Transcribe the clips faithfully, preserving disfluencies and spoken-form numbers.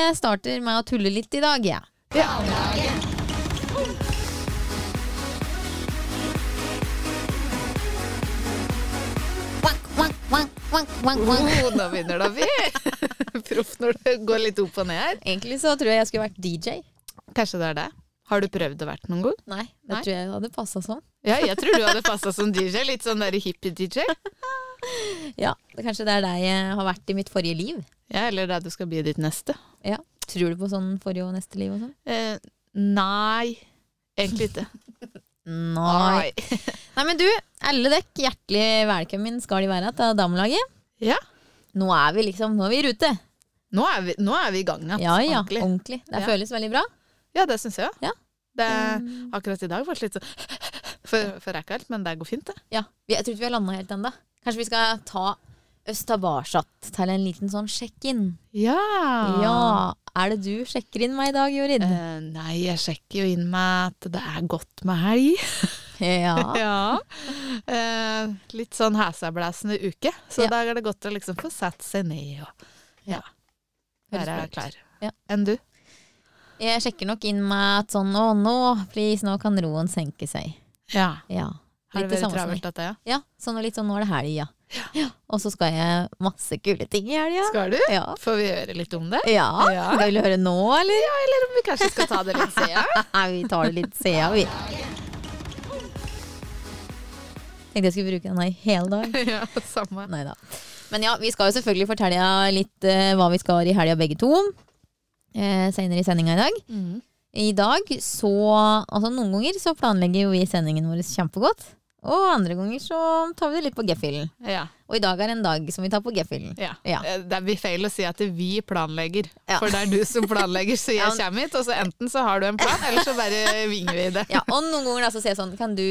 starter med å tulle litt I dag, ja. Ja. Oh, nå begynner da vi. Proff når det går litt opp og ned her. Egentlig så tror jeg jeg skulle vært D J. Kanskje det er det. Har du prøvd å vært noen gang? Nei, det Nei. tror jeg hadde passet sånn. Ja, jeg tror du hadde passet som D J. Litt sånn der hippie-D J. Ja, det, kanskje det er deg jeg har vært I mitt forrige liv. Ja, eller det du skal bli ditt neste. Ja, tror du på sånn forrige og neste liv og sånn? Eh, nei, egentlig ikke. Nei. Nei, men du, alle dekk, hjertelig velkommen skal de være til damelaget. Ja. Nå er vi liksom, nå er vi I rute. Nå er vi, nå er vi I gang. Ja, ja, ja, ordentlig. ordentlig. Det Ja. føles veldig bra. Ja, det synes jeg. Ja. Det, akkurat I dag var det litt sånn for, for ekkelt, men det går fint det. Ja, vi- jeg tror ikke vi har landet helt enda. Kanskje vi skal ta oss tilbake til en liten sånn sjekk-inn. Ja. Ja, er det du sjekker inn meg I dag, Jorid? Eh, nei, jeg sjekker jo inn med at det er godt med helg. Ja. Ja. Eh, litt sånn hæsablæsende uke, så Ja. da er det godt å liksom få satt seg ned og ja, Høres være bra ut. klar. Ja. Enn du? Jeg sjekker nok inn med at sånn, å nå, please, nå kan roen senke seg. Ja. Ja. Har det Litt det vært samme som travelt meg. dette, ja? Ja, sånn og litt sånn, nå er det helg, ja. Ja. Og så skal jeg masse kule ting I helga. Skal du? Ja. Får vi høre litt om det? Ja, Ja. skal vi høre nå, eller? Ja, eller om vi kanskje skal ta det litt senere? Nei, vi tar det litt sea, vi. Tenkte jeg skulle bruke den her hele dag. Ja, samme. Neida. Men ja, vi skal jo selvfølgelig fortelle litt eh, hva vi skal I helga begge to. Eh, senere I sendinga I dag. Mm. I dag så, altså noen ganger så planlegger jo vi sendingen vår kjempegodt. Og andre ganger så tar vi det litt på G-filen. Ja. Og I dag er en dag som vi tar på G-filen. Ja. Ja. Eh, Det blir feil å si at vi planlegger, Ja. for det er du som planlegger, så jeg Ja. kommer hit, og så enten så har du en plan, eller så bare vinger vi det. Ja, og noen ganger da så sier jeg sånn, kan du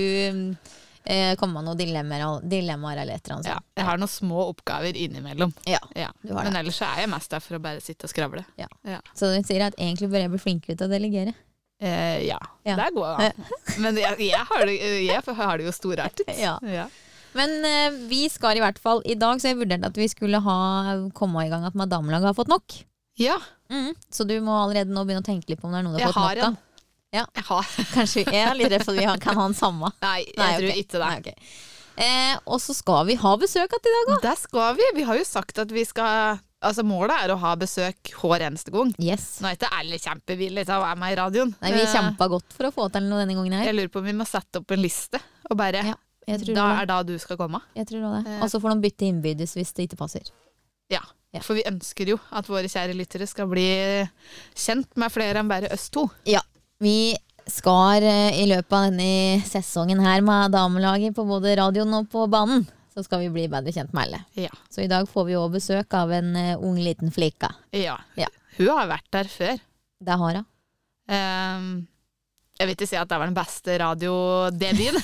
eh, komme med noen dilemmaer, dilemmaer eller et eller annet Ja, sånt? jeg har noen små oppgaver innimellom. Ja, Ja. du har Men det. ellers så er jeg mest der for å bare sitte og skravle. Ja. Ja. Så du sier at egentlig bør jeg bli flinkere til å delegere. Eh, ja. Ja. det går an. Men jeg, jeg, har det, jeg har det jo storartet. Ja. Ja. Men eh, vi skal I hvert fall I dag, så jeg vurderte at vi skulle ha komme I gang at damelaget har fått nok. Ja, Mm. Så du må allerede nå begynne å tenke litt på om det er noe du jeg har fått har nok en. av. Ja. Jeg har. Kanskje jeg er litt redd for at vi har- kan ha den samme. Nei, jeg Nei, tror ok. ikke det. Nei, ok. eh, og så skal vi ha besøk at I dag også. Det skal vi. Vi har jo sagt at vi skal Altså målet er å ha besøk hver eneste gang. Yes. Nå er ikke alle kjempevillige til å være med I radioen. Nei, vi Eh, kjempa godt for å få til noe denne gangen her. Jeg lurer på om vi må sette opp en liste, og bare Ja, jeg tror Da det. er da du skal komme. Jeg tror også det. Eh. Og så får de bytte innbydes hvis det ikke passer. Ja. Ja. For vi ønsker jo at våre kjære lyttere skal bli kjent med flere enn bare oss to. Ja, vi skal eh, I løpet av denne sesongen her med damelaget på både radioen og på banen, så skal vi bli bedre kjent med alle. Ja. Så I dag får vi også besøk av en eh, ung liten flikka. ja. Ja. Hun har vært der før. Det har hun. Ehm, jeg vil ikke si at det var den beste radiodebuten.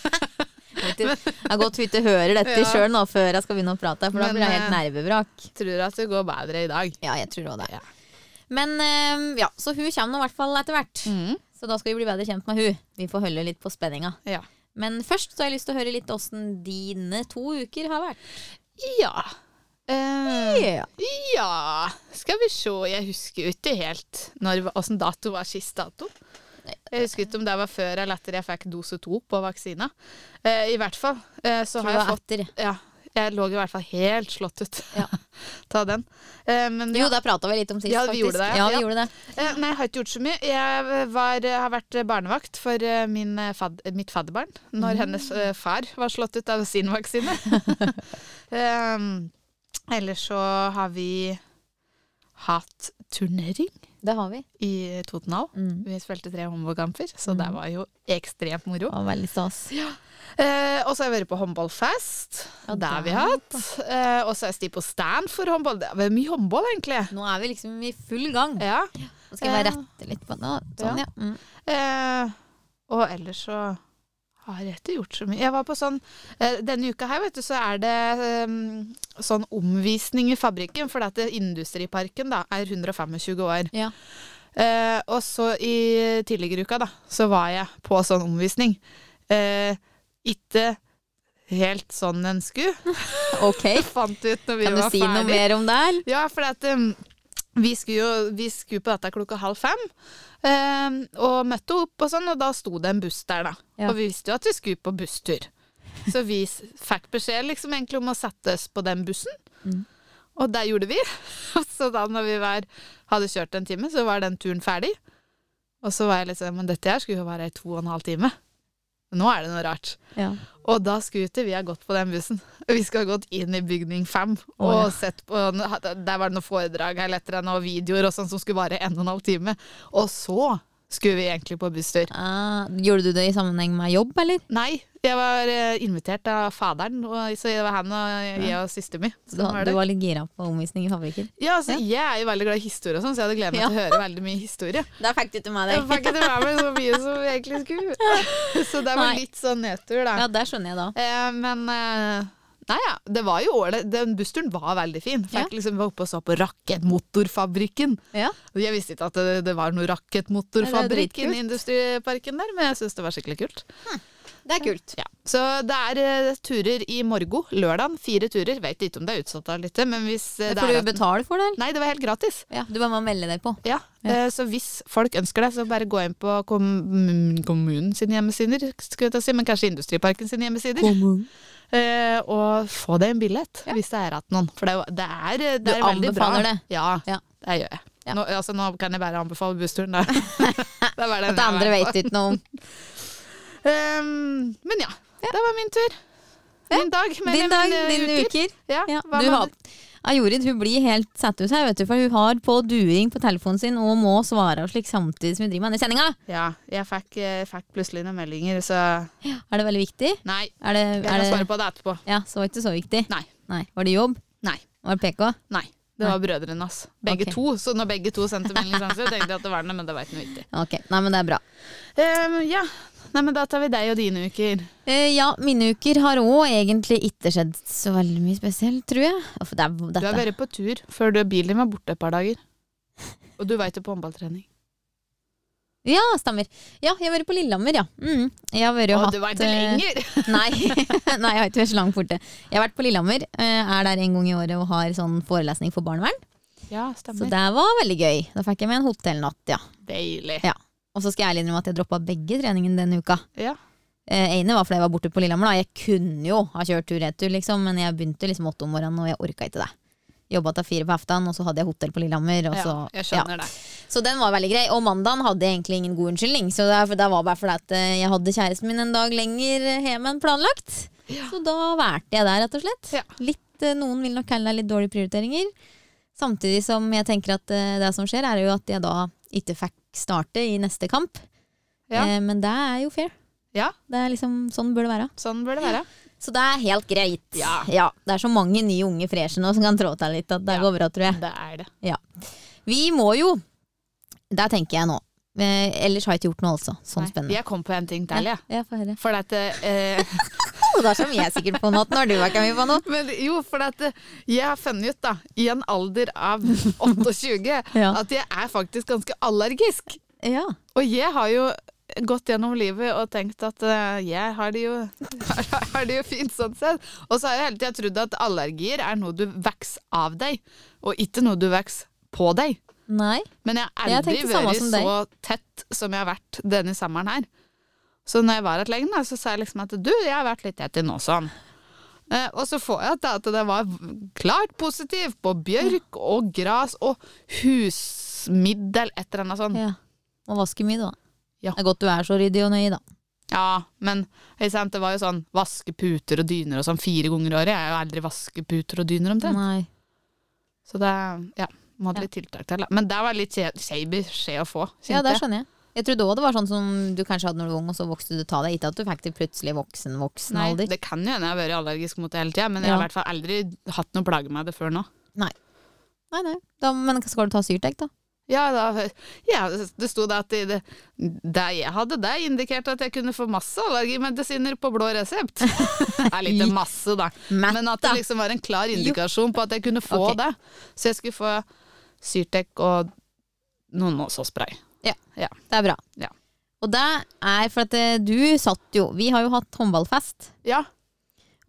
Det er godt vi ikke hører dette Ja. selv nå før jeg skal begynne å prate, for da Men, blir jeg helt eh, nervebrak. Tror at det går bedre I dag. Ja, jeg tror også det. Ja. Men eh, ja, så hun kommer nå I hvert fall etter hvert. Mm. Så da skal vi bli bedre kjent med hun. Vi får holde litt på spenninga. Ja. Men først så har jeg lyst til å høre litt hvordan dine to uker har vært. Ja. Eh, Ja. ja. Skal vi se. Jeg husker jo ikke helt når, hvordan dato var sist dato. Jeg husker ikke om det var før eller etter jeg fikk dose to på vaksina. Eh, I hvert fall. Eh, så Tror har det jeg var fått etter. Ja. Jeg lå I hvert fall helt slått ut. Ja. Ta den. Eh, men Jo, ja. da pratet vi litt om sist, Ja, vi faktisk. gjorde det, ja. Ja, vi Ja. gjorde det. Eh, nei, jeg har ikke gjort så mye. Jeg var, har vært barnevakt for eh, min, eh, fad, mitt fadderbarn når hennes eh, far var slått ut av sin vaksine. um, ellers så har vi hatt turnering Det har vi. I Totenhall. Mm. Vi spilte tre håndballkamper, så det var jo ekstremt moro. Det var veldig stas. Eh, og så har jeg vært på håndballfest. Ja, det har vi der, hatt. Eh, og så har jeg stått på stand for håndball. Det har vært mye håndball, egentlig. Nå er vi liksom I full gang. Ja. Nå skal jeg bare rette litt på nå. Sånn, ja. Mm. Eh, og ellers så har jeg ikke gjort så mye. Jeg var på sånn, eh, denne uka her, vet du, så er det eh, sånn omvisning I fabrikken, for dette Industriparken da, er hundre tjuefem år. Ja. Eh, og så I tidligere uka da, så var jeg på sånn omvisning. Eh, ikke helt sånn en skulle. Ok. Fant ut når vi Kan du var si noe ferdig. mer om det her? Ja, for at um, vi skulle jo vi skulle på dette klokka halv fem, eh, og møtte opp og sånn, og da sto det en buss der da. Ja. Og vi visste jo at vi skulle på busstur. Så vi s- fikk beskjed liksom egentlig om å sette oss på den bussen. Mm. Og det gjorde vi. Og så da når vi var, hadde kjørt en time, så var den turen ferdig. Og så var jeg liksom, men dette her skulle jo være i to og en halv time. Nå er det noe rart. Ja. Og da skulle ikke vi ha gått på den bussen. Vi skulle ha gått inn i bygning fem og Å, ja. sett på, der var det noen foredrag eller etter noen videoer og sånn som skulle vare en og en halv time. Og så skulle vi egentlig på busstur. Ah, gjorde du det i sammenheng med jobb, eller? Nei, jeg var eh, invitert av faderen, og så det var han og jeg og søster mi. Så du, du var litt gira på omvisning i fabrikken? Ja, altså, jeg er jo veldig glad i historie og sånn, så jeg hadde gledet meg Ja. til å høre veldig mye historie. Da fikk du til meg Jeg fikk ikke med meg så mye som jeg egentlig skulle. Så det var Nei. litt sånn nedtur da. Ja, det skjønner jeg da. Eh, men eh, nei ja, det var jo årlig. Den bussturen var veldig fin. Fikk Ja. liksom var oppe og så på rakettmotorfabrikken. Ja. Og jeg visste ikke at det, det var noe Ja, rakettmotorfabrikk det er jo i industriparken der, men jeg synes det var skikkelig kult. Det er kult. Ja. Så det er eh, turer i morgen, lørdagen, fire turer. Vet ikke om det er utsatt av litt, men hvis eh, det Får er du betale for det, eller? Nei, det var helt gratis. Ja, du bare må melde deg på. Ja, Ja. eh, så hvis folk ønsker det, så bare gå inn på kom kommunen sine hjemmesider, skulle jeg ta si, men kanskje Industriparken sine hjemmesider, eh, og få deg en billett, Ja. hvis det er at noen. For det, er jo- det er, det Du er veldig bra. anbefaler det? Ja, Ja. det gjør jeg. Ja. Nå, altså, nå kan jeg bare anbefale bussturen, da. det var den At det jeg andre var vet på. du ikke noe om. Um, men ja, det var min tur. Min dag. med Din dag, mine dine uker. Ja, Ja, hva du med har, det? ja, Jorid hun blir helt satt ut her, vet du, for hun har på duing på telefonen sin og må svare og slik samtidig som hun driver med denne sendinga. Ja, jeg fikk, jeg fikk plutselig noen meldinger, så Er det veldig viktig? nei, Er det, jeg kan er svare det, på det etterpå. ja, så var det ikke så viktig. Nei, Nei. Var det jobb? nei, Var det P K? nei. Det var brødrene hans. Begge Ok. to. Så når begge to sendte melding, så tenkte jeg at det var det, men det var ikke noe viktig. Ok, nei, men det er bra. Um, ja, nei, men da tar vi deg og dine uker. Eh, ja, mine uker har òg egentlig ikke skjedd så veldig mye spesielt, tror jeg. Uff, det er, Du har dette. vært på tur før du, bilen din var borte et par dager. Og du var ikke på håndballtrening. Ja, stemmer. Ja, jeg har vært på Lillehammer, ja. Mm. Jeg har vært jo Å, hatt du var ikke eh, lenger! Nei, nei, jeg har ikke vært så langt borte. Jeg har vært på Lillehammer, eh, er der en gang i året og har sånn forelesning for barnevern. Ja, Så stemmer. det var veldig gøy. Da fikk jeg med en hotellnatt, ja. Deilig. Ja. Og så skal jeg ærlig innrømme at jeg droppa begge treningene denne uka. Ja. Eh, ene var fordi jeg var borte på Lillehammer. Da. Jeg kunne jo ha kjørt tur-retur, liksom, men jeg begynte liksom åtte om morgenen, og jeg orka ikke det. Jobba til fire på eftan, og så hadde jeg hotell på Lillehammer. Og Ja, så, jeg skjønner det. Så den var veldig grei. Og mandagen hadde jeg egentlig ingen god unnskyldning. Så det, det var bare fordi at eh, jeg hadde kjæresten min en dag lenger hjemme enn planlagt. Ja. Så da vælte jeg der, rett og slett. Ja. Litt, eh, noen vil nok kalle det litt dårlige prioriteringer. Samtidig som jeg tenker at eh, det som skjer, er jo at jeg da ikke fikk starte i neste kamp. Ja. Eh, men det er jo fair. Ja, Det er liksom, sånn bør det være. sånn bør det være. Så det er helt greit. Ja. Det er så mange nye unge freshe nå som kan trå til litt at det Ja. går bra, tror jeg. Det er det. Ja. Vi må jo, der tenker jeg nå, eh, ellers har jeg ikke gjort noe altså, sånn Nei, spennende. Jeg kom på en ting til, jeg. Ja, ja, få høre. For at eh, Og da kommer jeg sikkert på noe når du har kommet på noe. Men jo, for at eh, jeg har funnet ut da, i en alder av tjueåtte, Ja. at jeg er faktisk ganske allergisk. Ja. Og jeg har jo gått gjennom livet og tenkt at eh, jeg har det, jo, har, har det jo fint sånn sett. Og så har jeg hele tiden trodd at allergier er noe du vokser av deg, og ikke noe du vokser på deg. Nei. Men jeg har Jeg aldri tenkte samme vært som så tett som jeg har vært denne sommeren her. Så når jeg var her lenge, så sa jeg liksom at du, jeg har vært litt tett i nå sånn. Eh, og så får jeg til at det var klart positivt på bjørk og gras og husmiddel, et eller annet sånn. Ja. Må vaske mye, da. Ja. Det er godt du er så ryddig og nøye, da. Ja, men ikke sant, det var jo sånn vaske puter og dyner og sånn fire ganger i året. Jeg har jo aldri vasket puter og dyner omtrent. Nei. Så det, ja, må ha Ja. litt tiltak til. Da. Men det var litt skjev beskjed å få, Ja, kjente det jeg. skjønner jeg. Jeg trodde også det var sånn som du kanskje hadde når du var ung, og så vokste du ta deg. Ikke at du fikk det plutselig voksen, voksen Nei, alder. det kan jo hende jeg har vært allergisk mot det hele tida, men jeg har Ja. i hvert fall aldri hatt noe plage med det før nå. Nei, nei. Da, men skal du ta Syrtec, da? Ja, da, ja, det sto da at det, det jeg hadde, det indikerte at jeg kunne få masse allergimedisiner på blå resept. Det er litt masse, da. Mett, Men at da. det liksom var en klar indikasjon på at jeg kunne få Ok. det. Så jeg skulle få Syrtec og noen nåsespray. Ja, Ja. det er bra. Ja. Og det er for at eh, du satt jo Vi har jo hatt håndballfest. Ja,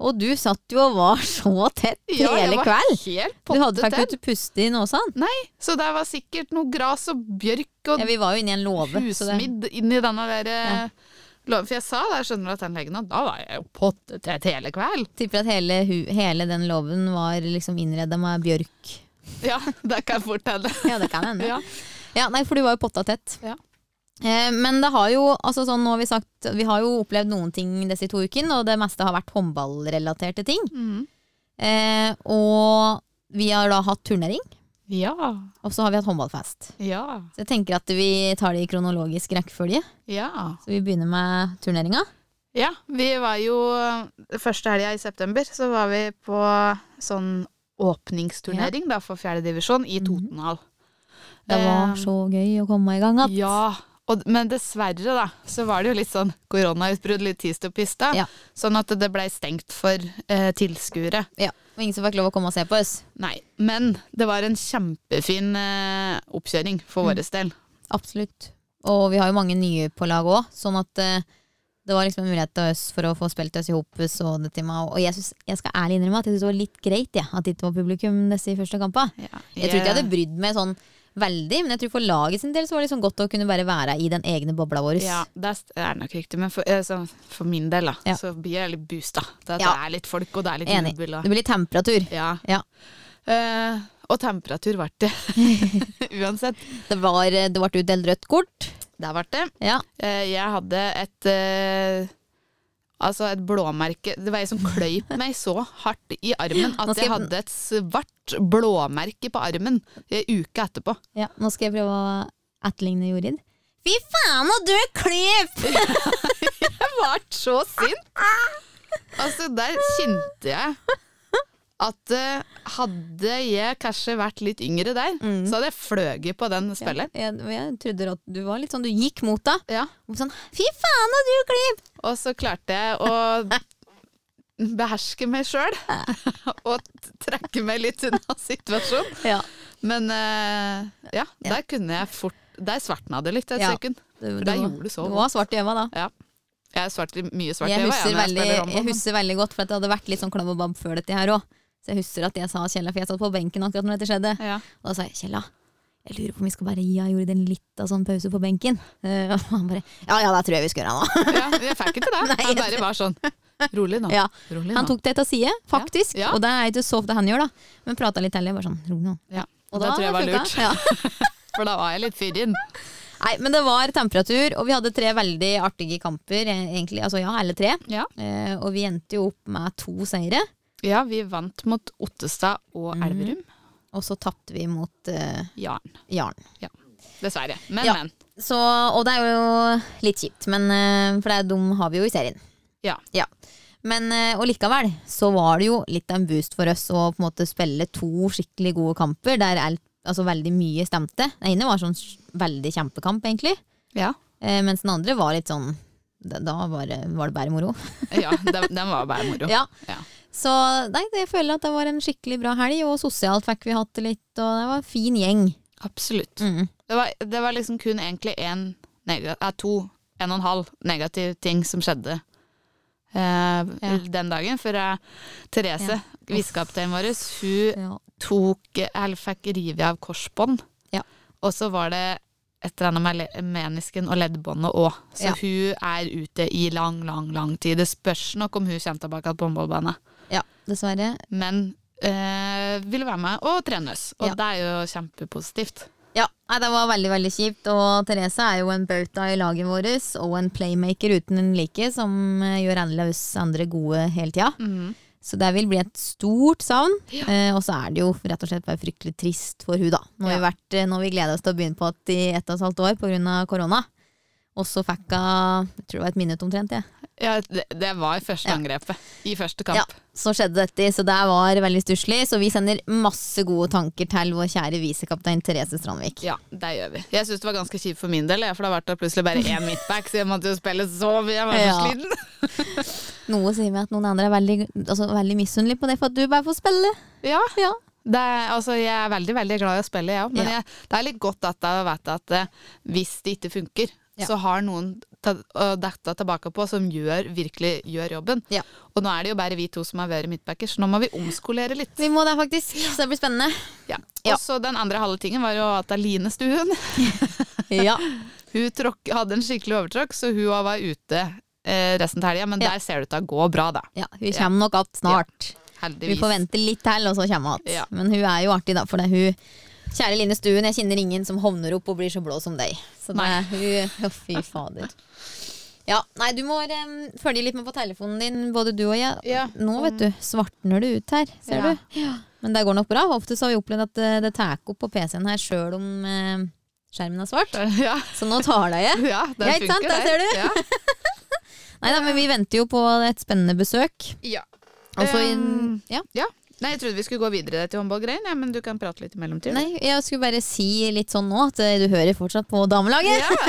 Og du satt jo og var så tett Ja, jeg hele var kveld. helt Du hadde pottetett. fikk du ikke puste inn også, han. Nei, så det var sikkert noe gras og bjørk og Ja, vi var jo inne i en låve. så det- husmidd inn i denne der Ja. låven. For jeg sa det, jeg skjønner at den legen, da var jeg jo pottetett hele kveld. Tipper at hele, hu- hele den låven var liksom innredet med bjørk. Ja, det kan fort hende. Ja, det kan hende. Ja. Ja, nei, for du var jo potta tett. Ja. Eh, men det har jo, altså sånn, nå har vi sagt, vi har jo opplevd noen ting disse to ukene, og det meste har vært håndballrelaterte ting. Mm. Eh, og vi har da hatt turnering, Ja. og så har vi hatt håndballfest. Ja. Så jeg tenker at vi tar det i kronologisk rekkefølge. Ja. Så vi begynner med turneringa. Ja, vi var jo første helga i september, så var vi på sånn åpningsturnering da, for fjerde divisjon i Totenhall. Det var Eh, så gøy å komme i gang at. Ja, og, men dessverre da, så var det jo litt sånn koronautbrudd, litt tist og pista, Ja. sånn at det ble stengt for eh, tilskuere. Ja, og ingen som fikk lov å komme og se på oss. Nei, men det var en kjempefin eh, oppkjøring for våres del. Absolutt. Og vi har jo mange nye på lag òg, sånn at eh, det var liksom en mulighet til oss for å få spilt oss i hop. Så det til meg. Og jeg, synes, jeg skal ærlig innrømme at jeg synes det var litt greit ja, at det ikke var publikum disse første kampene. Ja, Jeg tror ikke jeg hadde brydd meg sånn veldig, men jeg tror for laget sin del så var det liksom godt å kunne bare være i den egne bobla vår. Ja, det er nok riktig, men for, eh, så, for min del da, Ja. så blir jeg litt boosta. Det, Ja. det er litt folk, og det er litt Enig. jubel. Og, Det blir litt temperatur. ja. Ja. Eh, og temperatur ble det, uansett. Det var, det ble utdelt rødt kort. Der ble det. Ja. Eh, jeg hadde et eh, Altså et blåmerke. Det var jeg som kløyp meg så hardt i armen at Nå skal jeg jeg- hadde et svart blåmerke på armen en uke etterpå. ja. Nå skal jeg prøve å etterligne Jorid. Fy faen, og du er klyp! Jeg ble så sint! Altså, der kjente jeg at eh, hadde jeg kanskje vært litt yngre der, Mm. så hadde jeg fløget på den spilleren. Jeg, jeg trodde at du var litt sånn, du gikk mot deg. Ja. Og sånn, fy faen, og du er klyp! Og så klarte jeg å beherske meg sjøl og trekke meg litt unna situasjonen. Ja. Men eh, ja, der kunne jeg fort Der svartna det litt et Ja. sekund. Det, For der gjorde det så Du var svart i øynene da. Ja. Jeg er svart, i- mye svart i Jeg øynene, husker, når veldig, spiller jeg håndball, men- husker veldig godt, for at det hadde vært litt sånn klabb og babb før dette her òg. Så jeg husker at jeg sa Kjella, for jeg satt på benken akkurat når dette skjedde. Ja. Og da sa jeg Kjella, jeg lurer på om vi skal bare gi av Jorid en litt av sånn pause på benken. Eh, og han bare ja ja, det tror jeg vi skal gjøre nå. Ja, jeg fikk ikke det. Nei, Han bare var sånn rolig nå. Ja. Rolig nå. Han tok det til side, faktisk. Ja. Ja. Og det er ikke så ofte han gjør, da. Men prata litt heller, bare sånn rolig nå. Ja. Og det da tror jeg var funka. lurt. Ja. For da var jeg litt fyrin. Nei, men det var temperatur, og vi hadde tre veldig artige kamper, eh, egentlig. Altså ja, alle tre. Ja. Eh, og vi endte jo opp med to seire. Ja, vi vant mot Ottestad og Mhm. Elverum. Og så tapte vi mot eh, Jaren. Jaren. Dessverre. Men, Ja. men. Så, og det er jo litt kjipt, men, eh, for det er de har vi jo i serien. Ja. Men, eh, og likevel så var det jo litt av en boost for oss å på en måte spille to skikkelig gode kamper der alt, altså veldig mye stemte. Den ene var sånn veldig kjempekamp egentlig, Ja. eh, mens den andre var litt sånn, da da var, det- var det bare moro. Ja, den, den var bare moro. Ja. Ja. Så nei, jeg føler at det var en skikkelig bra helg, og sosialt fikk vi hatt det litt, og det var en fin gjeng. Absolutt. Mm. Det var, det var liksom kun egentlig en nega- eh, to, en og en halv negativ ting som skjedde eh, den dagen. For eh, Therese, Ja. visekapteinen vår, hun Ja. tok, eller fikk rive av korsbånd. Ja. Og så var det et eller annet med le- menisken og leddbåndet òg. Så Ja. hun er ute i lang, lang, lang tid. Det spørs nok om hun kommer tilbake på håndballbanen. Ja, dessverre. Men eh, ville være med og trenes. Og Ja. det er jo kjempepositivt. Ja, nei, det var veldig, veldig kjipt, og Therese er jo en bauta i laget vårt, og en playmaker uten en like, som eh, gjør alle oss andre gode hele tida. Mhm. Så det vil bli et stort savn, Ja. eh, og så er det jo rett og slett bare fryktelig trist for hun da. Nå har vi, Ja. vært, eh, nå har vi gledet oss til å begynne på at i ett og et halvt år på grunn av korona. Og så fikk hun, jeg tror det var et minutt omtrent, jeg. Ja, det, det var første Ja. angrepet i første kamp. Ja, så skjedde dette, så det var veldig stusslig. Så vi sender masse gode tanker til vår kjære visekaptein Therese Strandvik. Ja, det gjør vi. Jeg syns det var ganske kjipt for min del, ja, for det har vært plutselig bare én midtback, så jeg måtte jo spille så mye. Jeg var så Ja. sliten. Noe sier meg at noen andre er veldig, altså, veldig misunnelige på det for at du bare får spille. Ja, Ja. det er, altså, jeg er veldig veldig glad i å spille, jeg òg. Men Ja. jeg, det er litt godt at jeg vet at eh, hvis det ikke funker, ja. så har noen ta, dette tilbake på som gjør, virkelig gjør jobben. Ja. Og nå er det jo bare vi to som har vært midtbackers, så nå må vi omskolere litt. Vi må det faktisk, så det blir spennende. Ja. Ja. Og så den andre halve tingen var jo at Aline Stuen, ja. hun tråk, hadde en skikkelig overtråkk, så hun var ute eh, resten til helgen, men ja. der ser det ut til å gå bra da. Ja, hun kommer nok att snart. Ja. Heldigvis. Vi får vente litt til, og så kommer hun. Ja. Men hun er jo artig da, for det er hun, kjære Line Stuen, jeg kjenner ingen som hovner opp og blir så blå som deg. Så det er hun, å fy fader. Ja, nei, du må um, følge litt med på telefonen din, både du og jeg. Ja. Nå, vet du, svartner det ut her, ser ja. du? Ja. Men det går nok bra. Ofte så har vi opplevd at uh, det tar opp på P C-en her, selv om uh, skjermen er svart. Ja. Så nå tar det jeg. Ja, det ja, ikke sant? Der ser du. Ja. Nei da, men vi venter jo på et spennende besøk. Ja. Altså, um, ja. ja. Nei, jeg trodde vi skulle gå videre til håndballgreien, ja, men du kan prate litt i mellomtiden. Nei, jeg skulle bare si litt sånn nå at du hører fortsatt på damelaget. Ja.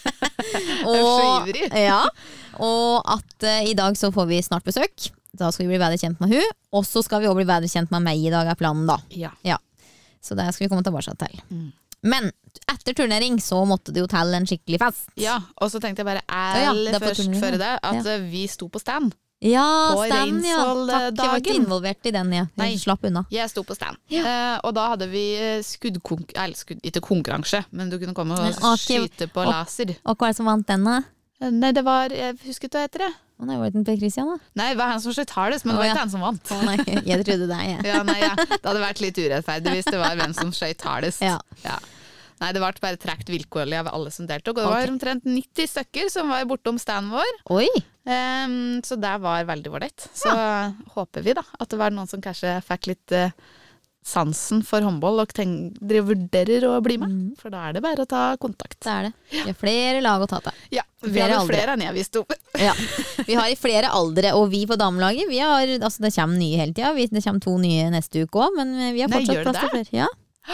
og, er så ivrig. ja, og at uh, i dag så får vi snart besøk. Da skal vi bli bedre kjent med hun. Og så skal vi også bli bedre kjent med meg i dag er planen da. Ja. Ja. Så det skal vi komme tilbake til. Mm. Men etter turnering så måtte det jo til en skikkelig fest. Ja, og så tenkte jeg bare ja, aller det først før det at ja. vi sto på stand. Ja, på stand, ja. Takk, jeg var ikke Reinsvoll-dagen. involvert i den, ja. Jeg Nei. slapp unna. Jeg sto på stand, Ja. eh, og da hadde vi skuddkonk... Eller skudd, ikke konkurranse, men du kunne komme og Men, ok, skyte på og- laser. Og hva er det som vant den da? Nei, det var, jeg husker ikke hva heter det. Å nei, var det den Per Christian da? Nei, det var han som skjøt hardest, men det Å, var ja. ikke han som vant. Å nei, jeg trodde det, jeg. Ja, nei, ja. Det hadde vært litt urettferdig hvis det var hvem som skjøt hardest. Ja. Ja. Nei, det ble bare trekt vilkårlig av alle som deltok, og det Ok. var omtrent nitti stykker som var bortom standen vår. Oi! Um, så det var veldig ålreit. Så håper vi da at det var noen som kanskje fikk litt uh, sansen for håndball og tenk, driver vurderer å bli med. Mm. For da er det bare å ta kontakt. Det er det. Vi har flere lag å ta til. Ja, vi Flere hadde aldre. flere enn jeg visste om. Ja. Vi har i flere aldre, og vi på damelaget, vi har, altså det kommer nye hele tida. Vi- Det kommer to nye neste uke også, men vi har Nei, fortsatt gjør det plass til flere. Ja,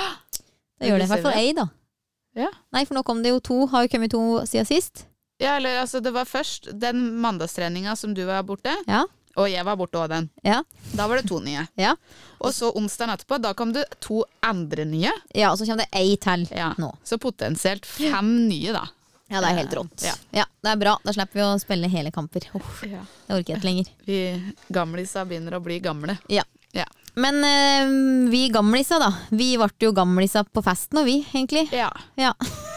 det Det gjør det. I viser hvert fall vi. ei, da. Ja. Nei, for nå kom det jo to, har jo kommet to siden sist. Ja, eller altså, det var først den mandagstreninga som du var borte, Ja, og jeg var borte også den. ja, Da var det to nye. ja. Og så onsdagen etterpå, da kom det to andre nye. Ja, og så kommer det ei til Ja. nå. Så potensielt fem nye da. Ja, det er helt rått. Ja. Ja, det er bra. Da slipper vi å spille hele kamper. Uff, Ja. det orker jeg ikke lenger. Vi gamlisa begynner å bli gamle. Ja. Ja. Men eh, vi gamlisa da, vi ble jo gamlisa på festen og vi, egentlig. Ja. Ja.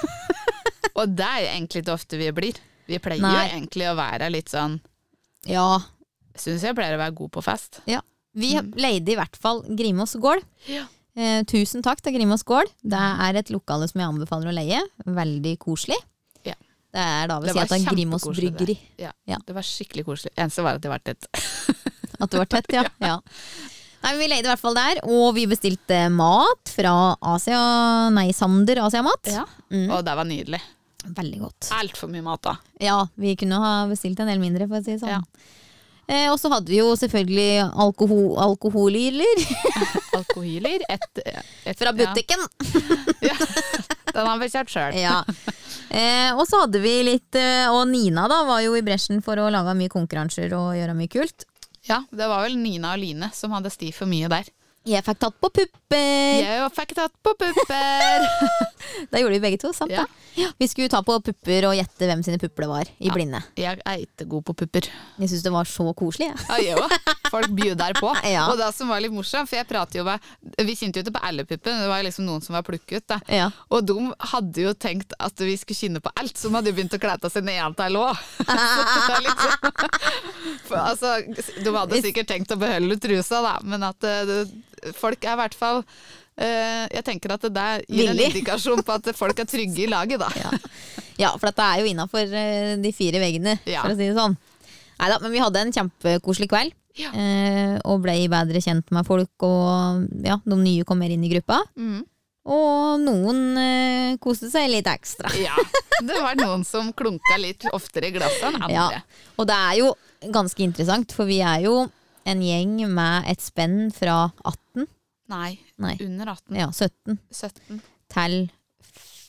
Og det er jo egentlig ikke ofte vi blir. Vi pleier Nei. jo egentlig å være litt sånn, Ja, synes jeg pleier å være god på fest. ja. Vi leide i hvert fall Grimås gård. Ja. Eh, tusen takk til Grimås gård. Det er et lokale som jeg anbefaler å leie. Veldig koselig. Ja. Det er da ved Det var siden av Grimås kjempekoselig, bryggeri. Ja. Ja. Det var skikkelig koselig. Eneste var at det var tett. At det var tett, ja. ja. Nei, men vi leide i hvert fall der, og vi bestilte mat fra Asia, nei, Sander Asia-mat. Ja. Mm. Og det var nydelig. Veldig godt. Alt for mye mat da. Ja, vi kunne ha bestilt en del mindre, for å si det sånn. Ja. Eh, og så hadde vi jo selvfølgelig alkohol, alkoholiler Alkoholer. Et, et, fra butikken. Ja. Ja. Den har vi kjørt selv. Ja. Eh, og så hadde vi litt, eh, og Nina da var jo i bresjen for å lage mye konkurranser og gjøre mye kult. Ja, det var vel Nina og Line som hadde sti for mye der. Jeg fikk tatt på pupper. Jeg fikk tatt på pupper. Det gjorde vi begge to, sant Ja. da? Ja. Vi skulle ta på pupper og gjette hvem sine pupper det var, i Ja. blinde. Jeg er ikke god på pupper. Jeg synes det var så koselig, jeg. Ja, jeg også. Folk bjuder på. Ja. Og det som var litt morsomt, for jeg prater jo med, vi kjente jo ikke på alle puppen, det var liksom noen som var plukket da. Ja. Og de hadde jo tenkt at vi skulle kynne på alt, så de hadde jo begynt å klete seg ned til lå. liksom. For, altså, de hadde sikkert tenkt å beholde trusa da, men at uh, det, folk er i hvert fall uh, jeg tenker at det der gir en Villig. indikasjon på at folk er trygge i laget da. Ja. Ja, for dette er jo innenfor eh, de fire veggene, Ja. for å si det sånn. Neida, men vi hadde en kjempekoselig kveld, Ja. eh, og ble bedre kjent med folk, og ja, de nye kom mer inn i gruppa. Mm. Og noen eh, koste seg litt ekstra. Ja, det var noen som klunka litt oftere i glasset enn andre. Ja. Og det er jo ganske interessant, for vi er jo en gjeng med et spenn fra atten, Nei, nei, under atten. ja, sytten, sytten. til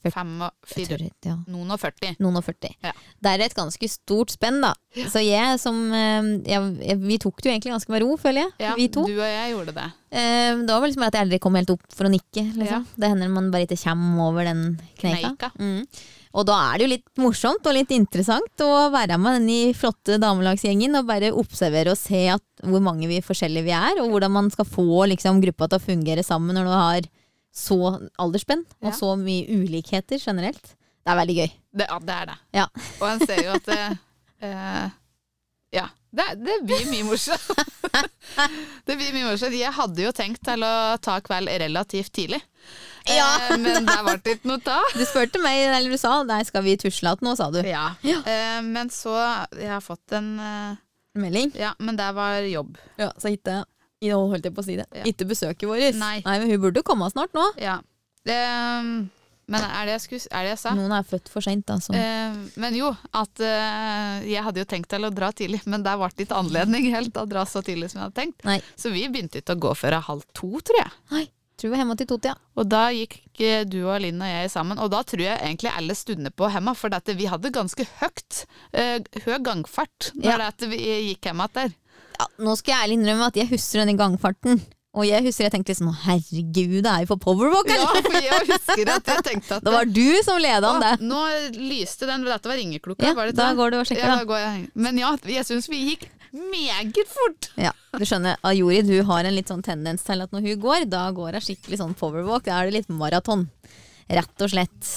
Fem og fire. Tror, ja. Noen og førti. Noen og førti. Ja. Det er et ganske stort spenn, da. Ja. Så jeg som eh, jeg, Vi tok det jo egentlig ganske med ro, føler jeg. Ja, vi to. du og jeg gjorde det. Eh, det var vel liksom at jeg aldri kom helt opp for å nikke. Liksom. Ja. Det hender man bare ikke kommer over den kneika. Kneika. Mm. Og da er det jo litt morsomt og litt interessant å være med den i flotte damelagsgjengen og bare observere og se at hvor mange vi forskjellige vi er, og hvordan man skal få liksom, gruppa til å fungere sammen når du har så aldersspenn og Ja. så mye ulikheter generelt. Det er veldig gøy. det. Ja, det er det. Ja. Og en ser jo at det, eh, ja, det, det blir mye morsomt. Det blir mye morsomt. Jeg hadde jo tenkt til å ta kveld relativt tidlig. Ja. Eh, men det ble ikke noe da. Du spurte meg, eller du sa, nei, skal vi tusle at nå, sa du. Ja. Ja. Eh, men så, jeg har fått en, eh, Melding. ja, men det var jobb. Ja, så ikke, nå holdt jeg på å si det. Ja. Ikke besøket vårt. Nei. men hun burde komme snart nå. Ja. Eh, men er det jeg, skulle, er det jeg sa? Noen er født for sent, da. Så. Eh, men jo, at eh, jeg hadde jo tenkt til å dra tidlig, men det ble ikke anledning helt å dra så tidlig som jeg hadde tenkt. Nei. Så vi begynte ikke å gå før halv to, tror jeg. Nei, tror vi var hjemme til Totia. Og da gikk eh, du og Linn og jeg sammen, og da tror jeg egentlig alle stundene på hjemme, for dette, vi hadde ganske høyt, eh, høy gangfart når Ja. det at vi gikk hjemme der. Ja, nå skal jeg ærlig innrømme at jeg husker denne gangfarten. Og jeg husker jeg tenkte litt sånn, herregud, det er jo for powerwalk, Ja, eller? for jeg husker at jeg tenkte at Det var du som ledet om det. Å, nå lyste den, dette var ringeklokka, Ja, var det da det? går du og sjekker, Ja, da. da går jeg. Men ja, jeg synes vi gikk meget fort. Ja, du skjønner, Ajori, du har en litt sånn tendens til at når hun går, da går hun skikkelig sånn powerwalk. Da er det litt maraton. Rett og slett.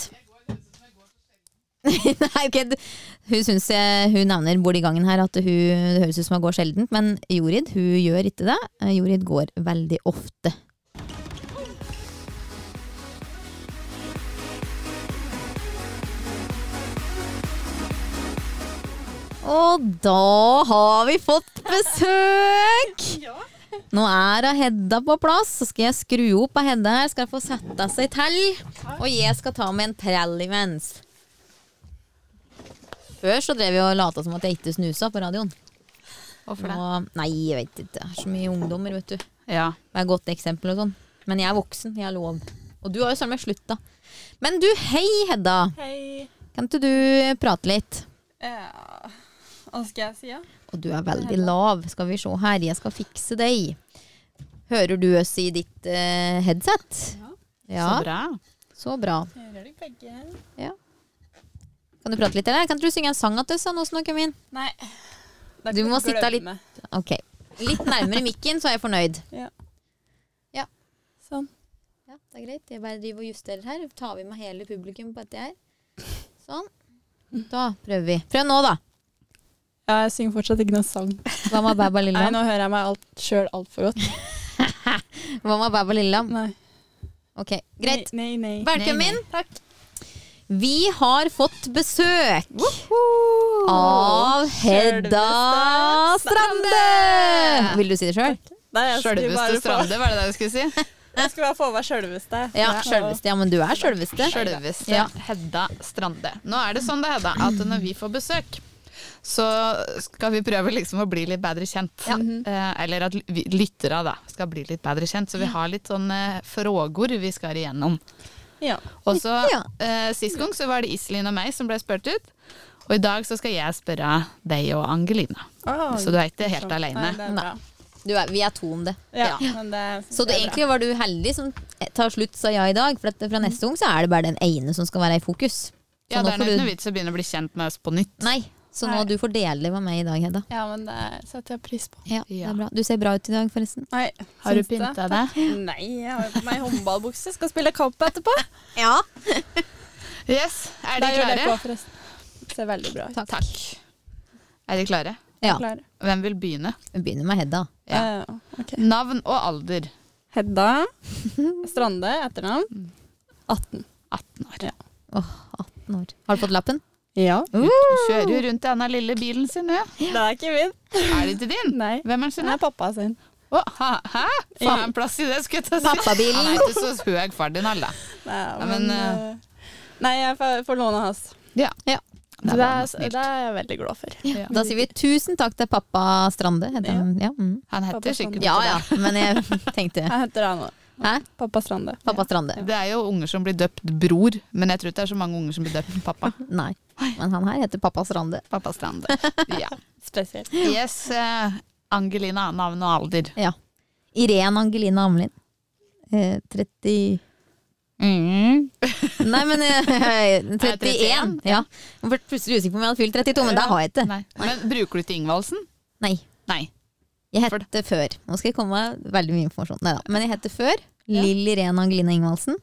Nei, ok, du- hun synes jeg, hun nevner bordet i gangen her at hun, det høres ut som hun går sjeldent, men Jorid, hun gjør ikke det. Eh, Jorid går veldig ofte. Og da har vi fått besøk! Nå er da Hedda på plass, så skal jeg skru opp av Hedda her, skal få sette seg til, og jeg skal ta med en prell imens. Før så drev jeg og lata som at jeg ikke snusa på radioen. Hvorfor det? Nå, nei, jeg vet ikke. Det er så mye ungdommer, vet du. Ja. Det er et godt eksempel og sånn. Men jeg er voksen, jeg har lov. Og du har jo sammen slutta. Men du, hei Hedda. Hei. Kan ikke du prate litt? Ja, hva skal jeg si, ja? Og du er veldig lav. Skal vi se her, jeg skal fikse deg. Hører du oss i ditt eh, headset? Ja. Så bra. Så bra. Jeg hører deg begge. Ja. Kan du prate litt, eller? Kan ikke du synge en sang til oss nå som du kom inn? Nei. Du må sitte litt. Ok. Litt nærmere mikken, så er jeg fornøyd. Ja. Ja. Sånn. Ja, det er greit. Jeg bare driver og justerer her. Tar vi med hele publikum på dette her. Sånn. Da prøver vi. Prøv nå, da. Ja, jeg synger fortsatt ikke noen sang. Hva med Baba Nei, Lilleland? nå hører jeg meg alt, selv alt for godt. Hva med Baba Lilleland? Nei. Ok, greit. Nei, nei, nei. Velkommen. Nei, Takk. Vi har fått besøk av Hedda Strande. Vil du si det selv? Nei, jeg skulle Sjølveste bare få, Strande, var det det du skulle si? jeg skulle bare få meg sjølveste. Ja, sjølveste. Ja, men du er sjølveste. Sjølveste Ja. Hedda Strande. Nå er det sånn det, Hedda, at når vi får besøk, så skal vi prøve liksom å bli litt bedre kjent. Ja. Eh, eller at vi, lyttere da, skal bli litt bedre kjent. Så vi har litt sånne frågor vi skal igjennom. Ja. Og så Ja. eh, sist gang så var det Iselin og meg som ble spurt ut. Og i dag så skal jeg spørre deg og Angelina. Åh, Så du er ikke helt alene. Nei, det er bra. Du er, vi er to om det. Ja, men det, Så det det, er egentlig var du heldig som tar slutt, sa jeg i dag. For at fra neste gang så er det bare den ene som skal være i fokus. Så Ja, nå det er får nok du- noe vits å begynne å bli kjent med oss på nytt. Nei, så nå Nei. du får dele med meg i dag, Hedda. bra. Ja, men det setter jeg pris på. Ja, det Ja. er bra. Du ser bra ut i dag, forresten. Nei, Har du syns det? pynta deg? Nei, jeg har jo på meg håndballbukse. Skal spille kamp etterpå. Ja. Yes, er Da de gjør det klare? på, forresten. Ser veldig bra ut. Takk. Takk. Er de klare? Ja. Klar. Hvem vil begynne? Vi begynner med Hedda. Ja. Eh, ok. Navn og alder. Hedda Strande, etternavn. atten. atten år. Åh, atten år. Har du fått lappen? Ja. Du kjører jo rundt i denne lille bilen sin, ja. Det er ikke min. Er det ikke din? Nei. Hvem er den sin? Det er pappa sin. Å, hæ? Hæ? Få en plass i det, skulle jeg ta si. Pappabilen. Han er ikke så høy far din, alle. Nei, men, men, eh, nei, jeg får, får låne hans. Ja. Ja. Det Så det var er, snilt. det er jeg veldig glad for. Ja. Da sier vi tusen takk til pappa Strande. Heter han. Ja. Mm. Han heter Pappa sikkert ja ikke ja, det. men jeg tenkte Jeg heter han nå. Hæ? Pappa Strande. Pappa Strande. Det er jo unger som blir døpt bror, men jeg tror ikke det er så mange unger som blir døpt pappa. Nei, men han her heter Pappa Strande. Pappa Strande. Ja. Spesielt. Yes, eh, Angelina, navn og alder. Ja. Irene Angelina Amlin. Eh, tretti... Mm. Nei, men eh, trettien. trettien? Ja. Jeg ble plutselig usikker på om jeg hadde fylt trettito, men det har jeg ikke. Nei. Men bruker du til Ingvaldsen? Nei. Nei. Jeg hette før. Nå skal jeg komme med veldig mye informasjon. Neida. Men jeg hette før Ja. Lill Irene Angelina Ingvaldsen.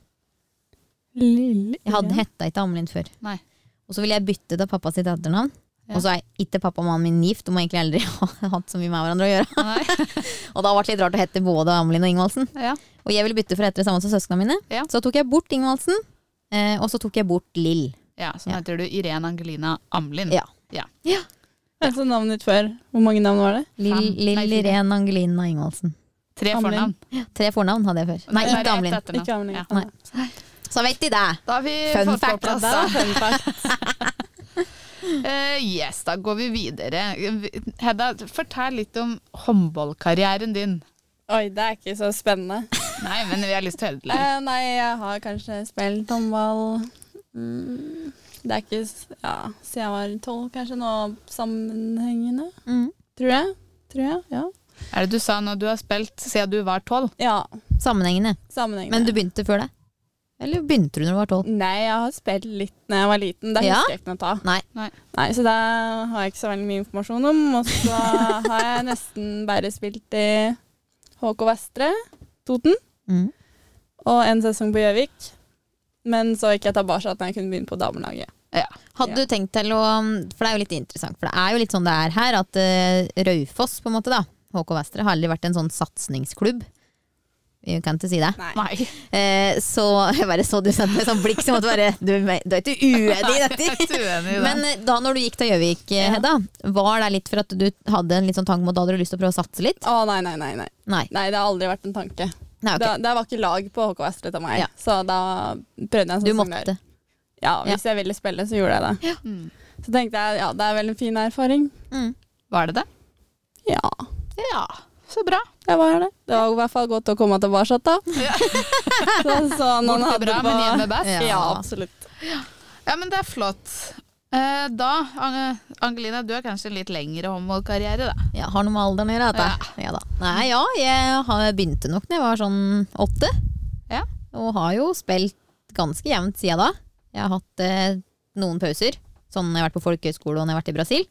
Lille. Jeg hadde hetta ikke Amlin før. Nei. Og så ville jeg bytte til pappa sitt etternavn. Ja. Og så er ikke pappa og mannen min gift. De har egentlig aldri hatt så mye med hverandre å gjøre. Nei. Og da ble det litt rart å hette både Amlin og Ingvaldsen. Ja. Og jeg ville bytte for å hete det samme som søskene mine. Ja. Så tok jeg bort Ingvaldsen, eh, og så tok jeg bort Lill. Ja, så Ja. heter du Irene Angelina Amlin. Ja. Ja. Altså navnet ditt før. Hvor mange navn var det? Lill, Fem. Nei, Lill fire. Irene Angelina Ingvaldsen. Tre Amlin. fornavn. Tre fornavn hadde jeg før. Nei, Det er ikke ett Amlin. etternavn. Ikke Amlin. Ja. Nei. Så vet de det. Da har vi Fun fått på fact. plass. Det var fun fact. Eh, yes, da går vi videre. Hedda, fortell litt om håndballkarrieren din. Oi, det er ikke så spennende. Nei, men vi har lyst til å høre det litt. Eh, nei, jeg har kanskje spilt håndball mm, Det er ikke s- ja, siden jeg var tolv, kanskje nå sammenhengende. Mm. Tror jeg. Tror jeg, ja. Er det du sa når du har spilt siden du var tolv? Ja, Sammenhengende. sammenhengende. Men du begynte før det? Eller begynte du når du var tolv? Nei, jeg har spilt litt når jeg var liten. Det Ja? husker jeg ikke noe av. Nei. Nei, så det har jeg ikke så veldig mye informasjon om. Og så har jeg nesten bare spilt i H K Vestre, Toten, Mm. og en sesong på Gjøvik. Men så gikk jeg tilbake at jeg kunne begynne på damelaget. Ja. Hadde Ja. du tenkt til å For det er jo litt interessant, for det er jo litt sånn det er her, at uh, Raufoss, på en måte, da, H K Vestre, har aldri vært en sånn satsingsklubb. Vi kan ikke si det. Nei. Eh, så jeg bare så du sendte meg sånn blikk som at du bare Du, du er ikke uenig i Jeg er dette. ikke uenig i det. Men eh, da når du gikk til Gjøvik, eh, Ja. Hedda, var det litt for at du hadde en litt sånn tanke om at da hadde du lyst til å prøve å satse litt? Å, nei, nei, nei. Nei, Nei. nei det har aldri vært en tanke. Nei, ok. Det, det var ikke lag på H K Vestre til meg, Ja. så da prøvde jeg en Du sesong måtte. der. Ja, hvis jeg ville spille, så gjorde jeg det. Mm. Så tenkte jeg, ja, det er vel en fin erfaring. Mm. Var det det? Ja, Ja, så bra. det var det. Det var i hvert fall godt å komme tilbake da. Ja. Så, så noen Borte hadde bra, på... men hjemme best. Ja. Ja, absolutt. Ja, men det er flott. Eh, da, Ange- Angelina, du har kanskje litt lengre håndballkarriere, da. Ja, har noe med alderen å gjøre, dette. Ja. da. Nei, ja, jeg har begynte nok da jeg var sånn åtte. Ja. Og har jo spilt ganske jevnt siden da. Jeg har hatt eh, noen pauser, sånn når jeg har vært på folkehøyskole og når jeg har vært i Brasil.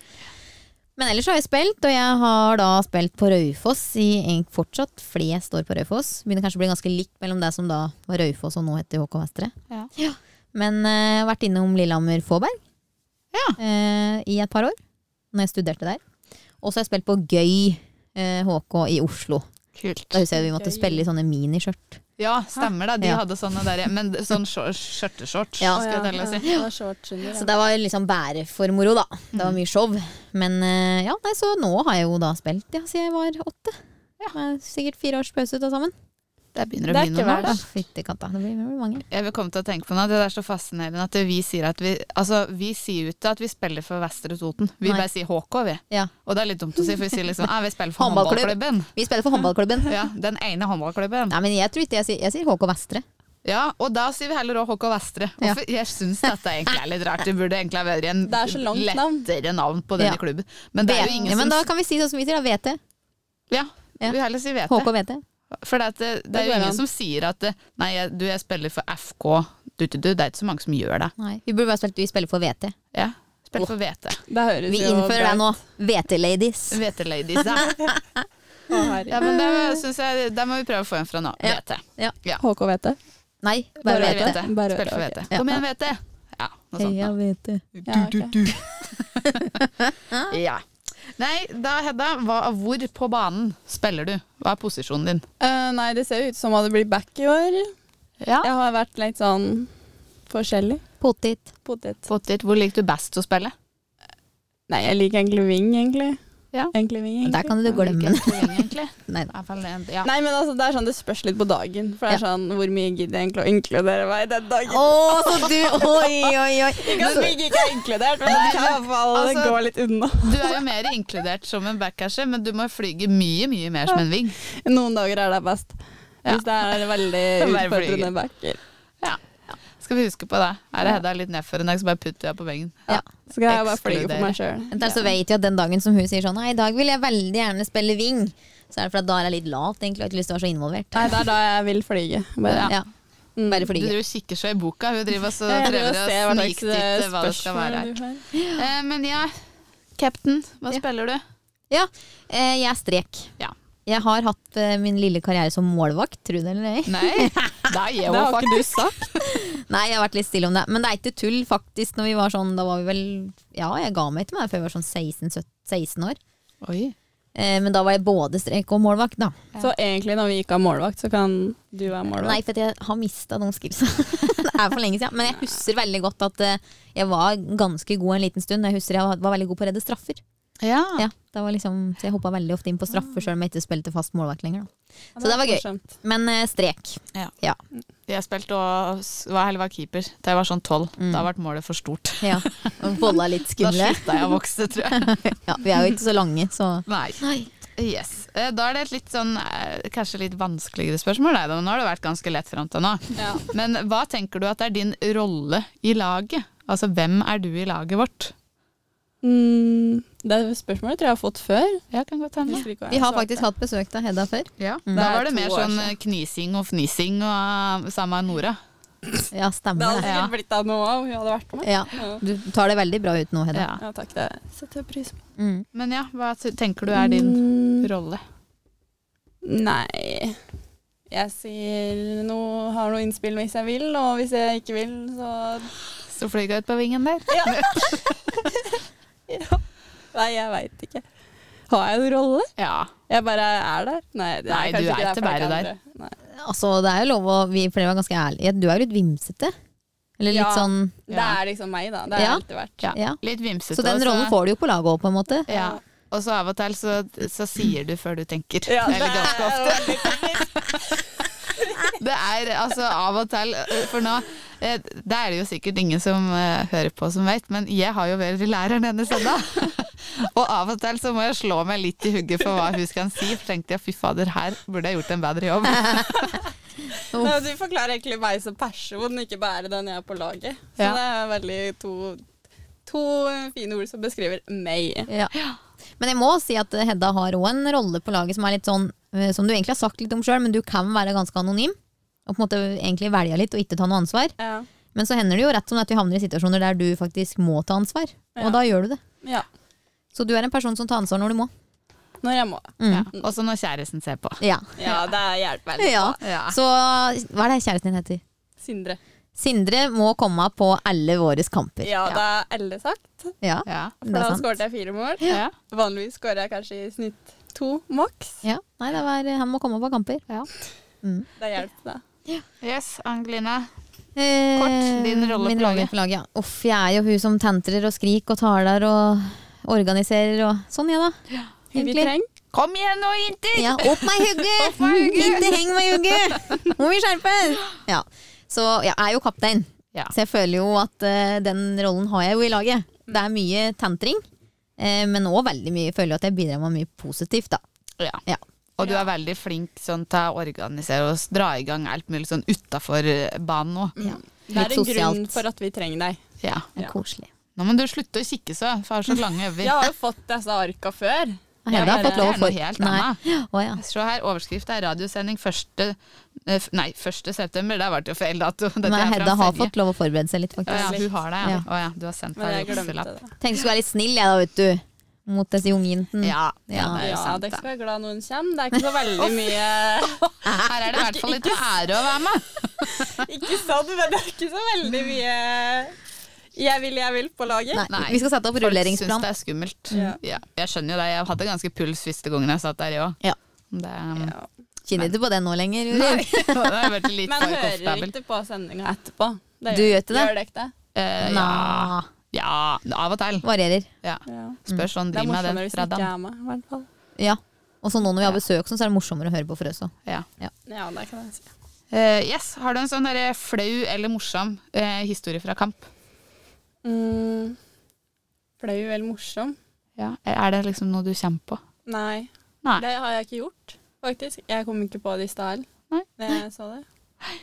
Men ellers har jeg spilt, og jeg har da spilt på Raufoss i en, fortsatt flest år på Raufoss. Begynner kanskje å bli ganske likt mellom det som da var Raufoss og nå heter H K Vestre. Ja. Men jeg eh, har vært innom Lillehammer Fåberg Ja. eh, i et par år, når jeg studerte der. Og så har jeg spilt på Gøy eh, H K i Oslo. Kult. Da husker jeg vi måtte Gøy. spille i sånne miniskjørt. Ja, stemmer det. De Ja. hadde sånne der, men sånn short- skjørteshorts, Ja. skal jeg telle å si. det var shorts under, Så det var liksom bare for moro, da. Det var mye show. Men eh, ja, nei, så nå har jeg jo da spilt ja, siden jeg var åtte. Med sikkert fire års pause ut av sammen. Det begynner å Det er bli ikke noen år, verst. da. Å, Fytti katta, det blir, det blir mange. Jeg vil komme til å tenke på noe. Det er så fascinerende at vi sier at vi Altså, vi sier jo ikke at vi spiller for Vestre Toten. Vi Nei. bare sier H K, vi. Ja. Og det er litt dumt å si, for vi sier liksom ah, vi spiller for Håndballklubb. håndballklubben. Vi spiller for håndballklubben. Ja, den ene håndballklubben. Nei, men jeg tror ikke jeg sier, jeg sier H K Vestre. Ja, og da sier vi heller også H K Vestre. Ja. Hvorfor? Jeg syns dette egentlig er litt rart. Det burde egentlig ha vært en Det er så langt navn. lettere navn på denne Ja. klubben. Men det er jo Ja, ingen men som da kan vi si det som vi sier, da. V T. Ja, Ja. vi heller sier H vet K det. V T. For det, at det, det er jo går ingen an. som sier at det, nei, jeg, du, jeg spiller for F K. Du, du, du, det er ikke så mange som gjør det. Nei, vi burde bare spilt Vi spiller for V T. Ja, spiller for V T. Det høres Vi jo innfører det bra nå. ut. V T-ladies. V T-ladies, ja. Å, herregud. Ja, men det synes jeg Det må vi prøve å få en fra nå. Ja. V T. H K vet det. Nei, bare Bare V T. V T. Bare Spill for V T, V T. ok. Kom igjen, V T. Ja, noe sånt. Heia da. V T. Ja, ok. Ja. Nei, da Hedda, hva, hvor på banen spiller du? Hva er posisjonen din? Eh, nei, det ser jo ut som at det blir back i år. Ja. Jeg har vært litt sånn forskjellig. Potet. Potet. Potet, hvor liker du best å spille? Nei, jeg liker egentlig wing, egentlig. Ja. Egentlig wing, egentlig. Der kan du glemme Liker du wing, egentlig? Nei I da. hvert fall en- Ja. Nei, men altså, det er sånn, det spørs litt på dagen. For det er sånn, hvor mye gidder jeg egentlig å inkludere meg i den dagen? Å, så du Oi, oi, oi. Ikke at wing ikke er inkludert, men det kan i hvert fall altså- gå litt unna. Du er jo mer inkludert som en backcasher, men du må flyge mye, mye mer som en wing. Noen dager er det best. Ja. Hvis det er veldig Bare utfordrende flyge. backer. Ja. Skal vi huske på det? Er det Hedda litt nedfor en dag, så bare putter jeg på veggen. Ja. Så skal jeg bare flyge Ekskludere. for meg sjøl. Men så vet jeg at den dagen som hun sier sånn, nei, i dag vil jeg veldig gjerne spille ving, så er det fordi da er jeg litt lat, egentlig, og ikke lyst til å være så involvert. Nei, det er da jeg vil flyge. Bare. Ja. Mm. Bare Du flyge. driver og kikker så i boka. Hun driver og så Jeg driver prøver og ser hva å slags sniktitte hva det skal spørsmål være her. du har. Eh, men ja, captain, hva Ja. spiller du? Ja, eh, jeg er strek. Ja. Jeg har hatt eh, min lille karriere som målvakt, tro det eller ei. Nei, det er jeg Det har jo ikke du faktisk. sagt. Nei, jeg har vært litt stille om det. Men det er ikke tull, faktisk. Når vi var sånn, da var vi vel Ja, jeg ga meg ikke med det før jeg var sånn seksten seksten år. Oi. Eh, men da var jeg både strek og målvakt, da. Så egentlig når vi ikke har målvakt, så kan du være målvakt? Nei, for at jeg har mista noen skills. Det er for lenge siden. Men jeg husker veldig godt at eh, jeg var ganske god en liten stund. Jeg husker jeg var, var veldig god på å redde straffer. Ja. Ja, det var liksom, så jeg hoppa veldig ofte inn på straffer selv om jeg ikke spilte fast målvakt lenger. Da. Ja, Så det var er gøy. morsomt. Men eh, strek. Jeg spilte og s- var heller var keeper da jeg var sånn tolv. Mm. Da ble målet for stort. Ja, og bolla litt Da skumle. slutta jeg å vokse, tror jeg. Ja, vi er jo ikke så lange, så Nei. Nei. Yes. Eh, Da er det et litt sånn, eh, kanskje litt vanskeligere spørsmål. Nei, da. Nå har det vært ganske lett fram til nå. Ja. Men hva tenker du at er din rolle i laget? Altså, hvem er du i laget vårt? Mm, det spørsmålet tror jeg jeg har fått før. Ja, kan godt hende. Husker ikke hva Vi jeg har svarte. faktisk hatt besøk av Hedda før. Ja. Mm. Da Det er var det to mer år sånn siden. eh, knising og fnising og uh, samme Nora. Ja, Det stemmer hadde det. Ja. sikkert blitt av noe av hun hadde vært med. Ja, Ja. du tar det veldig bra ut nå, Hedda. Ja. Ja, takk. Det setter jeg pris på. Mm. Men ja, hva ty- tenker du er din Mm, rolle? Nei Jeg sier noe, har noe innspill hvis jeg vil, og hvis jeg ikke vil, så Så flyr jeg ut på vingen der. ja. Nei, jeg veit ikke. Har jeg en rolle? Ja. Jeg bare er der? Nei, det Nei, kanskje du er det, ikke for bare det der. andre. Nei. Altså, det er jo lov å Vi pleier å være ganske ærlige. Du er jo litt vimsete. Eller litt Ja. sånn Det Ja. er liksom meg, da. Det har Ja. alltid vært. Ja. Ja. Litt vimsete. Så den og så- rollen får du jo på laget òg, på en måte. Ja. Og så av og til så, så sier du før du tenker. Ja, det Eller ganske ofte. er veldig Det er altså av og til, for nå eh, det er det jo sikkert ingen som eh, hører på som vet, men jeg har jo vært læreren hennes ennå. Og av og til så må jeg slå meg litt i hugget for hva hun skal si, for tenkte jeg fy fader, her burde jeg gjort en bedre jobb. Nei, Du forklarer egentlig meg som person, ikke bare den jeg er på laget. Så Ja. det er veldig to, to fine ord som beskriver meg. Ja. Men jeg må si at Hedda har òg en rolle på laget som er litt sånn eh, som du egentlig har sagt litt om sjøl, men du kan være ganske anonym. Og på en måte egentlig velge litt og ikke ta noe ansvar. Ja. Men så hender det jo rett som at vi havner i situasjoner der du faktisk må ta ansvar. Ja. Og da gjør du det. ja. Så du er en person som tar ansvar når du må. Når jeg må. Mm. Ja. Og så når kjæresten ser på. Ja. Ja, det hjelper veldig. Ja. Ja. Så hva er det kjæresten din heter? Sindre. Sindre må komme på alle våre kamper. Ja, Ja. det er Elle sagt. Ja, Ja. For det er da sant. skåret jeg fire mål. Ja. Vanligvis skårer jeg kanskje i snitt to maks. Ja. Nei, det var, han må komme på kamper. Ja. Mm. Det hjelper, det. Yes, Angelina. Eh, Kort, din rolle min på laget. på laget. Ja. Uff, jeg er jo hun som tentrer og skriker og taler og organiserer og sånn, ja da. Vi Egentlig. trenger. Kom igjen nå, jenter! Ja, opp meg i hugget! Opp meg i hugget! Ikke heng meg i hugget! Må vi skjerpe? Ja. Så jeg er jo kaptein. Ja. Så jeg føler jo at eh, den rollen har jeg jo i laget. Det er mye tentring, eh, men òg veldig mye føler jeg at jeg bidrar med mye positivt, da. Ja. Ja. Og du er veldig flink sånn, til å organisere og dra i gang alt mulig sånn utafor banen òg. Ja. Det er Litt en sosialt. grunn for at vi trenger deg. Ja. Det Ja. er koselig. Nå må du slutte å kikke så, for jeg har så lange øyne. Jeg har jo fått disse arka før. Hedda har bare- fått lov å Det er få noe helt Nei. annet. Å ja. Se her, overskrift er radiosending første eh, f- Nei, første september. Der ble det jo feil dato. Dette Men er fra Hedda har forrige. fått lov å forberede seg litt, Å ja, faktisk. hun har det, ja. Ja. Å ja, du har sendt Men jeg her glemte jukselapp. det. Tenk skulle være litt snill, jeg da, vet du. Mot disse ungjentene. Ja, ja, Ja. det er jo Ja, sant. dere Det. skal være glad noen kommer. Det er ikke så veldig mye Her er det i hvert fall litt ære å være med. Ikke sånn, men det er ikke så veldig mye jeg vil, jeg vil på laget. Nei, Nei. vi skal sette opp Folk syns rulleringsplan. det er skummelt. Ja. Ja, jeg skjønner jo det. Jeg hadde ganske puls første gangen jeg satt der, jeg òg. Ja. Det, um, Ja. Kjenner ikke på det nå lenger, Juri. Nei, det har vært litt Men for hører komfortabel. ikke på sendinga etterpå. Det Du gjør ikke det? Gjør det ikke det? Eh, ja. Nah, ja, av og til. varierer. Ja. Ja. Spørs sånn Det er driver med morsommere det hvis fra det ikke Dan. er med, i hvert fall. Ja. Og så nå når vi har Ja. besøk, sånn, så er det morsommere å høre på for oss også. Ja. Ja, det kan jeg si. Eh, yes, har du en sånn der flau eller morsom eh, historie fra kamp? Mm. Flau eller morsom? Ja. Er det liksom noe du kommer på? Nei, Nei. det har jeg ikke gjort, faktisk. Jeg kom ikke på det i stad. Nei. Jeg så det.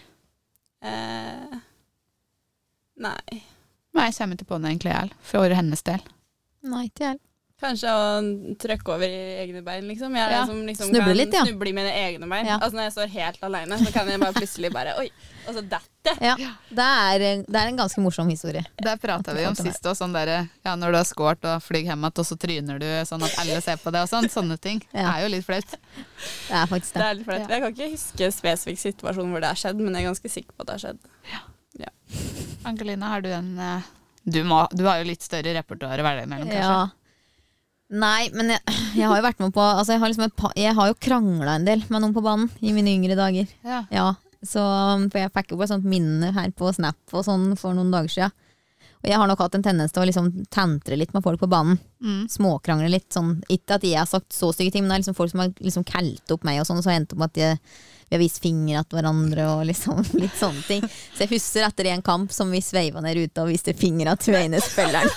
Eh, nei. Nei, jeg kommer ikke på det egentlig, jeg, for hennes del. Nei, ikke jeg. Kanskje å trykke over i egne bein, liksom. Jeg er Ja. den som liksom Snuble kan litt, ja. snuble i mine egne bein. Ja. Altså når jeg står helt alene, så kan jeg bare plutselig bare, oi, og så dette. Ja, det er, det er en ganske morsom historie. Der pratet vi om sist også, sånn der, ja, når du har skårt og flyg hjem at, og så tryner du sånn at alle ser på det og sånn. Sånne ting Ja. er jo litt flaut. Det er faktisk Det det. er litt flaut. Jeg kan ikke huske spesifikk situasjon hvor det har skjedd, men jeg er ganske sikker på at det har skjedd. Angelina, har du en eh, du, må, du har jo litt større repertoar å velge mellom, kanskje? Ja. Nei, men jeg, jeg har jo vært med på altså jeg, har liksom et pa, jeg har jo krangla en del med noen på banen i mine yngre dager. Ja. Ja, så for jeg fikk jo bare sånt minne her på Snap og sånn for noen dager siden. Og jeg har nok hatt en tendens til å liksom tentre litt med folk på banen. Mm. Småkrangle litt. Sånn, ikke at jeg har sagt så stygge ting, men det er liksom folk som har liksom kalt opp meg og sånn, og så har jeg endt opp med at jeg, vi har vist fingre til hverandre og liksom litt sånne ting. Så jeg husker etter en kamp som vi sveiva ned ute og viste fingre til ene spilleren.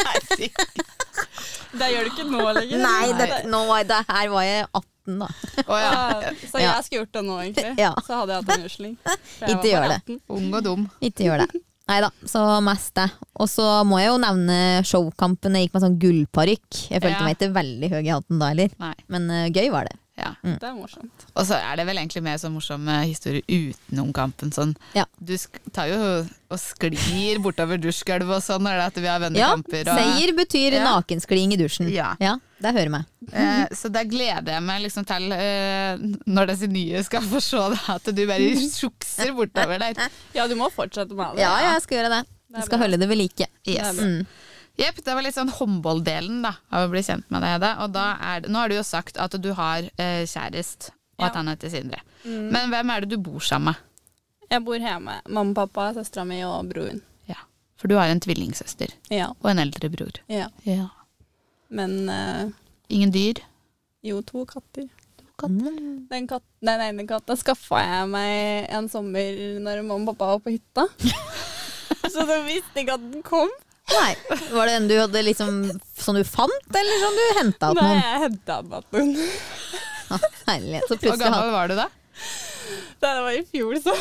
Det gjør du ikke nå lenger. Nei, det, nå, det her var jeg atten da. Å ja. Ja, så jeg Ja. skulle gjort det nå, egentlig. Ja. Så hadde jeg hatt en usling. For jeg Ikke var gjør bare det. atten. Ung og dum. Ikke gjør det. Neida, så mest det. Og så må jeg jo nevne showkampen. Jeg gikk med sånn gullparykk. Jeg følte Ja. meg ikke veldig høy i hatten da heller. Nei. Men uh, gøy var det. Ja. Det er morsomt. Og så er det vel egentlig mer sånn morsom eh, historie utenom kampen. Sånn. Ja. Du sk tar jo og sklir bortover dusjgulvet og sånn når det er at vi har vunnet Ja, kamper. Og, seier betyr Ja. nakenskling i dusjen. Ja. Ja, det hører meg. eh, så der gleder jeg meg liksom til eh, når disse nye skal få se det, at du bare sjukser bortover der. Ja, du må fortsette med det. Ja, ja, jeg skal gjøre det. Det er Jeg skal bra. holde det ved like. Yes. Mm. Jepp, det var litt sånn håndbolldelen da, av å bli kjent med deg. Da. Og da er det, nå har du jo sagt at du har eh, kjærest, og at Ja. han heter Sindre. Mm. Men hvem er det du bor sammen med? Jeg bor hjemme. Mamma, pappa, søstera mi og broren. Ja. For du har en tvillingsøster Ja. og en eldre bror. ja. Ja. Men eh, Ingen dyr? jo, to katter. Mm. Den, katt, den ene katta skaffa jeg meg en sommer når mamma og pappa var på hytta. Så da visste jeg at den kom. Nei, var det den du hadde liksom som du fant, eller som du hentet ut Nei, noen? jeg henta den den. Ja, herlig. Så Hvor plutselig gammel hadde var du da? Det var i fjor, så.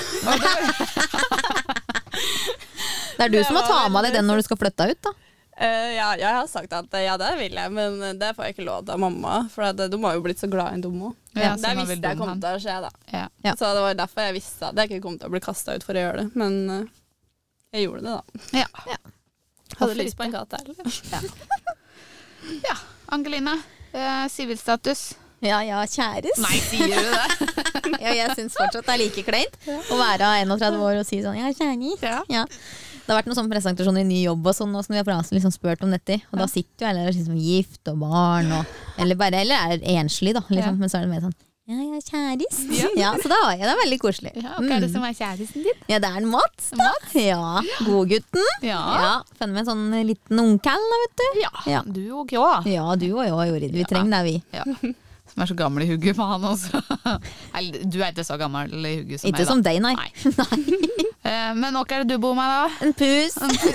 Det er du Det som må ta var med deg den når du skal flytte ut da. Eh, ja, jeg har sagt at eh, ja, det vil jeg, men det får jeg ikke lov av mamma. For at, de har jo blitt så glad i en dum òg. Ja, det så nå vil visste jeg dum kom han. til å skje, da. Ja. Ja. Så det var derfor jeg visste at jeg ikke kom til å bli kasta ut for å gjøre det. Men eh, jeg gjorde det, da. Ja. Hadde lyst på en katt heller. Ja. Angelina, eh, sivilstatus? Ja, ja, kjæres. Nei, sier du det? Ja, jeg synes fortsatt det er like kleint å være enogtredve år og si sånn, ja, kjæres. Ja. Ja. Det har vært noen sånne presentasjoner i ny jobb og sånn, og som vi har pratet, liksom spurt om dette, og da sitter jo alle liksom gift og barn, og, eller bare, eller er enslig da, liksom. Ja. Men så er det mer sånn, ja, ja, kjæres. Ja. Ja, så da var jeg, det er veldig koselig. Ja, og hva er det Mm. som er kjæresten din? Ja, det er en Mats da. Ja, godgutten. Ja. Ja, finner med en sånn liten ungkall da, vet du. Ja. Ja. Du og Kjå. Ja, du og jeg, Jorid, vi Ja. trenger det vi. Ja. Som er så gammel i hugget for han også. Eller, du er ikke så gammel i hugget som Ikke meg, da. som deg, nei. Nei. Eh, men hva er det du bor med, da? En pus.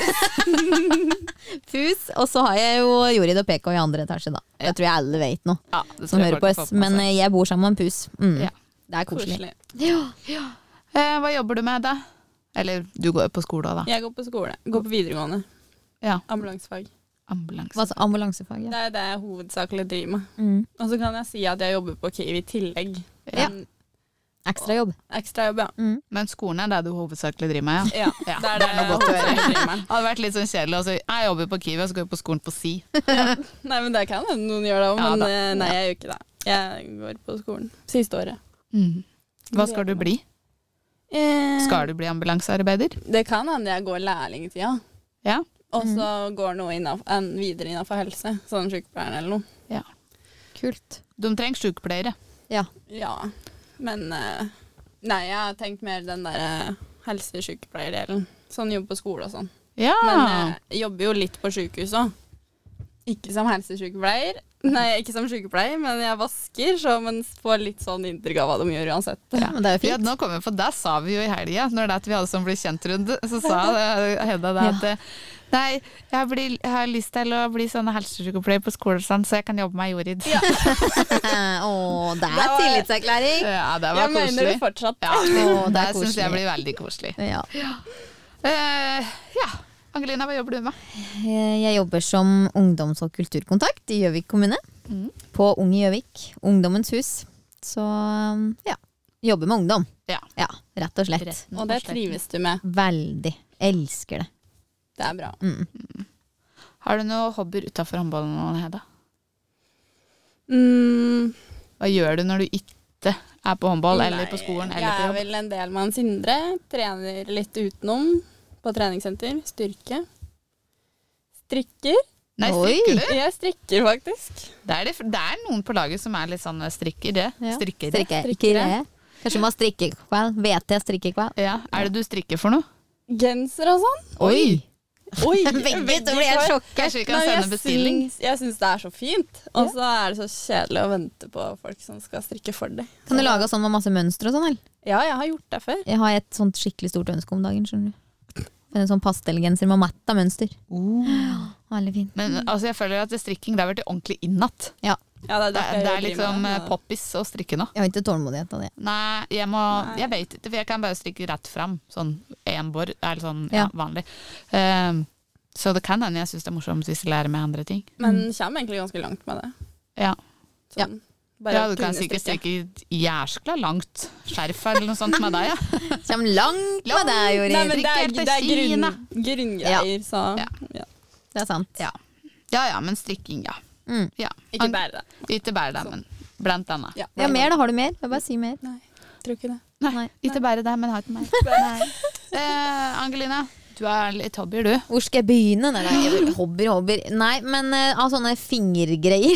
Pus, og så har jeg jo Jorid og Peko i andre etasje da. Det tror jeg alle vet nå, Ja, det som tror jeg hører folk på har oss. fått med Men seg. eh, jeg bor sammen med en pus. Mm. Ja. Det er koselig. Koselig. Eh, hva jobber du med, da? Eller du går jo på skole òg, da. Jeg går på skole. Går på videregående. Ja. Ambulansefag. Ambulanse. Hva så, ambulansefag, Det ja. er det jeg hovedsakelig driver med. Mm. Og så kan jeg si at jeg jobber på Kiwi i tillegg. Ja. En Ekstra jobb. Ekstrajobb, ja. Mm. Men skolen er det du hovedsakelig driver med, ja? Ja, Ja, det er det det er noe jeg godt å høre. hovedsakelig driver med. Det hadde vært litt sånn kjedelig å si jeg jobber på Kiwi, og så går jeg på skolen på Si. Nei, men det kan hende noen gjør det òg, Ja, men da. eh, nei, jeg gjør ikke det. Jeg går på skolen. Siste året. Mm. Hva skal du bli? Eh, Skal du bli ambulansearbeider? Det kan hende jeg går lærlingtida. Ja. Og så går noe innenfor, en videre innenfor helse. Sånn sykepleieren eller noe. Kult. De trenger sykepleiere. Ja, men eh, Nei, jeg har tenkt mer den derre helsesykepleierdelen. Sånn jobb på skole og sånn. Ja. Men eh, jeg jobber jo litt på sykehus òg. Ikke som helsesykepleier. Nei, ikke som sykepleier, men jeg vasker, så man får litt sånn inntrykk av hva de gjør uansett. Ja, men det er jo Ja, fint. nå kommer vi på, det sa vi jo i helga, når det at vi hadde sånn bli kjent-runde, så sa det, Hedda det at Nei, jeg, blir, jeg har lyst til å bli sånn helsesykepleier på skolen, sånn, så jeg kan jobbe med Jorid. Ja, Åh, det er tillitserklæring. ja det var Jeg mener koselig. det fortsatt. Ja, Åh, det det er synes jeg koselig. blir veldig koselig. Ja. Uh, ja, Angelina, hva jobber du med? Jeg jobber som ungdoms- og kulturkontakt i Gjøvik kommune. Mm. På Ung i Gjøvik, Ungdommens hus. Så ja, jobber med ungdom. Ja. Ja, rett og slett. Retten Og det og sletten. trives du med. Veldig. Elsker det. Det er bra. Mm. Har du noen hobbyer utenfor håndballen nå, Hedda? Mm, Hva gjør du når du ikke er på håndball, nei, eller på skolen, eller jeg på er jobb? vel en del med en Sindre. Trener litt utenom på treningssenter. Styrke. Strikker. Nei, Oi. strikker du? Jeg strikker faktisk. Det er, det, det er noen på laget som er litt sånn strikker, det. Ja. Strikker. Strikke. Strikkere. Ikke det. Kanskje man strikker kveld. V T strikkekveld. Ja. Er det du strikker for noe? Genser og sånn. Oi! Oi, Begge to blir helt sjokket. Kanskje vi kan Nei, sende jeg bestilling? syns- Jeg syns det er så fint. Og så er det så kjedelig å vente på folk som skal strikke for deg. Kan du lage sånn med masse mønstre og sånn, eller? Ja, jeg har gjort det før. Jeg har et sånt skikkelig stort ønske om dagen, skjønner du. En sånn pastellgenser med matta mønster. Veldig fin. Men altså, jeg føler at strikking det har vært ordentlig innatt. Ja. Ja, det, er Det, derfor det jeg er driver liksom med eh, det. poppis å strikke nå. Jeg har ikke tålmodighet av det. Nei, jeg må Nei. Jeg vet ikke, for jeg kan bare strikke rett fram. Sånn én bord, eller sånn ja, Ja. vanlig. Um, så det kan hende jeg syns det er morsomt hvis jeg lærer meg andre ting. Men kommer egentlig ganske langt med det. Ja, Sånn, bare ja å du kan kunne sikkert strikke. strikke jæskla langt skjerf eller noe sånt med deg, ja. Kjem langt med deg, Nei, Jorid. men det er, Strikke det er grunn, Kina. grunngreier, så Ja. ja. Det er sant. Ja. Ja ja, men strikking, ja. Mm. ja. Ikke bare det. Ikke bare det, men blant annet. Ja. Ja, mer da, har du mer? Jeg bare si mer. Nei, tror ikke det. Nei, Nei. ikke bare det, men har ikke mer. Nei. Eh, Angelina, du har litt hobbyer, du. Hvor skal jeg begynne? Nei, nei, hobbyer, hobbyer. Nei, men uh, av sånne fingergreier.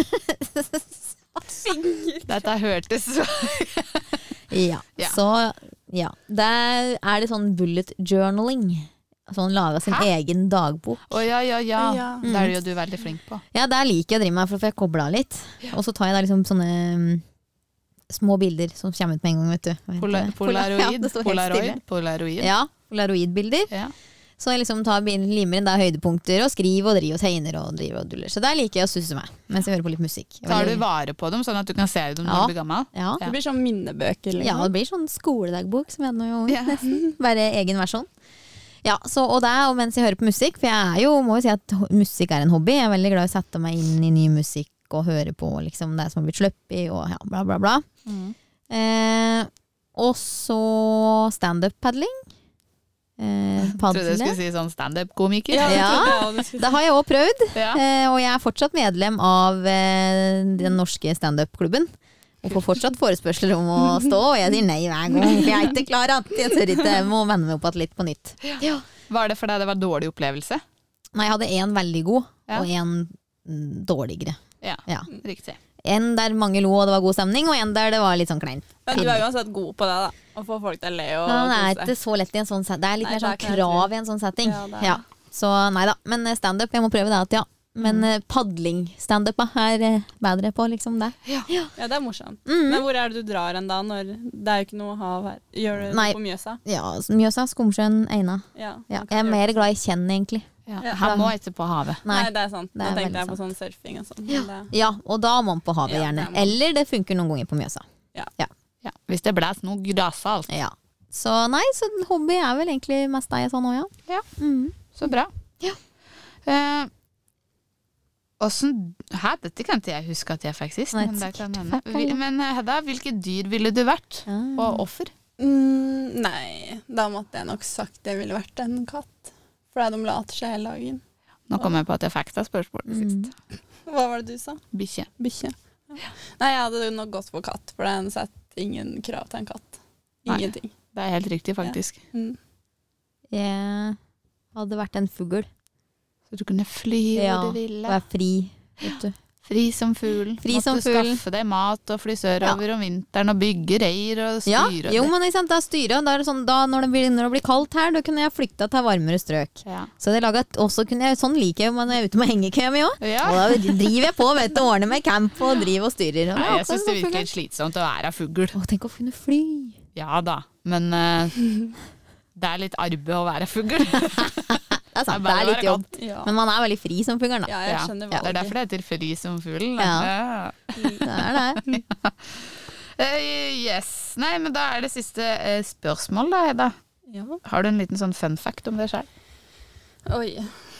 Dette hørtes så ja. Ja. Så ja. Der er det sånn bullet journaling. Sånn laga sin Hæ? egen dagbok. Å ja, ja, ja. Ja. Det er jo du veldig flink på. Ja, der liker jeg å drive med, for får jeg kobla litt. Og så tar jeg da liksom sånne mm, små bilder som kommer ut med en gang, vet du. Hva heter Pola det? polaroid. Ja, det står helt Polaroid. stille. Polaroid. Ja, polaroidbilder. Ja. Så jeg liksom tar bil- limer inn der høydepunkter og skriver og driver og tegner og driver og duller. Så der liker jeg å susse meg, mens jeg hører på litt musikk. Tar du Veldig- vare på dem, sånn at du kan se dem når Ja. du blir gammel? Ja. Det blir sånn minnebøker. Ja, Liksom. det blir sånn skoledagbok som jeg nå jo Ja. nesten. Bare egen versjon. Ja, så, og det er og mens jeg hører på musikk, for jeg er jo, må jo si at ho- musikk er en hobby. Jeg er veldig glad i å sette meg inn i ny musikk og høre på liksom det som har blitt sluppet i, og ja, bla bla bla. Mm. Eh, og så stand-up-paddling. Eh, Jeg trodde jeg padle. skulle si sånn stand-up-komiker. Ja, det Ja. trodde jeg også du skulle Det har jeg også prøvd. Ja. Eh, og jeg er fortsatt medlem av eh, den norske stand-up-klubben. Og får fortsatt forespørsler om å stå, og jeg sier nei hver gang. For jeg er ikke klar at jeg tør ikke, jeg må vende meg opp igjen litt på nytt. Ja. Var det fordi det var dårlig opplevelse? Nei, jeg hadde en veldig god, Ja. og en mm, dårligere. Ja, Ja. riktig. En der mange lo og det var god stemning, og en der det var litt sånn kleint. Men du er uansett god på det, da. Å få folk til å le og Men det er kose. ikke så lett i en sånn setting. Det er litt Nei, mer sånn det er ikke krav det. i en sånn setting. Ja, det er Ja. Så nei da. Men stand-up, jeg må prøve det. At, ja. Men eh, padling-standup er eh, bedre på liksom det. Ja, det er morsomt. Mhm. Men hvor er det du drar en da? Når det er jo ikke noe hav her. Gjør du det Nei. på Mjøsa? Ja, Mjøsa, Skomsjøen, Eina. Ja, Ja. man Jeg kan er gjøre mer det. glad i Kjenn, egentlig. Ja. Ja. Han må ikke på havet. Nei, Nei. det er sant. Det Nå er tenkte veldig jeg på sånn surfing og sånn. Ja. men det- Ja, og da må man på havet, Ja, gjerne. det må. Eller det funker noen ganger på Mjøsa. Ja. Hvis det blåser noe grasalt. Ja. Så nei, så hobby er vel egentlig mest deg sånn òg, ja. Ja. Mhm. Så bra. Ja. Eh, Åssen Hæ, dette kan ikke jeg huske at jeg fikk sist. Nei, Men, det kan sikkert. hende. Vi- men eh, Hedda, hvilke dyr ville du vært? Ah. Og offer? Mm, nei, da måtte jeg nok sagt jeg ville vært en katt. For de later seg hele dagen. Nå kom jeg på at jeg fikk det spørsmålet Mm. sist. Hva var det du sa? Bikkje. Bikkje? Ja. Nei, jeg hadde nok gått for katt, for den setter ingen krav til en katt. Nei. Ingenting. Det er helt riktig, faktisk. Mm. Jeg hadde vært en fugl. Så du kunne fly Ja, hvor du ville. Være fri, vet du. Fri som fugl. Fri Måtte som fugl. skaffe deg mat og fly sørover om vinteren og bygge reir og Ja, styre. jo, det. men ikke sant, da styrer da er det sånn, da når det begynner å bli kaldt her, da kunne jeg flykta til varmere strøk. Ja. Så det laget, også kunne jeg, sånn liker jeg jo, men jeg er ute med hengekøya mi òg. Ja. Og da driver jeg på, vet du, ordner med camp og driver og styrer. Og Nei, da, jeg syns det virker litt slitsomt å være fugl. Å, tenk å kunne fly. Ja da, men eh, det er litt arbeid å være fugl. det er sant. Det Det er er bare litt jobb. Ja. Men man er veldig fri som fuglen, da. ja, jeg Ja. skjønner Det er valget. derfor det heter fri som fuglen. Ja. Ja. Det er det. Eh, yes. Nei, men da er det siste eh, spørsmål da, Hedda. Ja. Har du en liten sånn fun fact om det selv? Oi.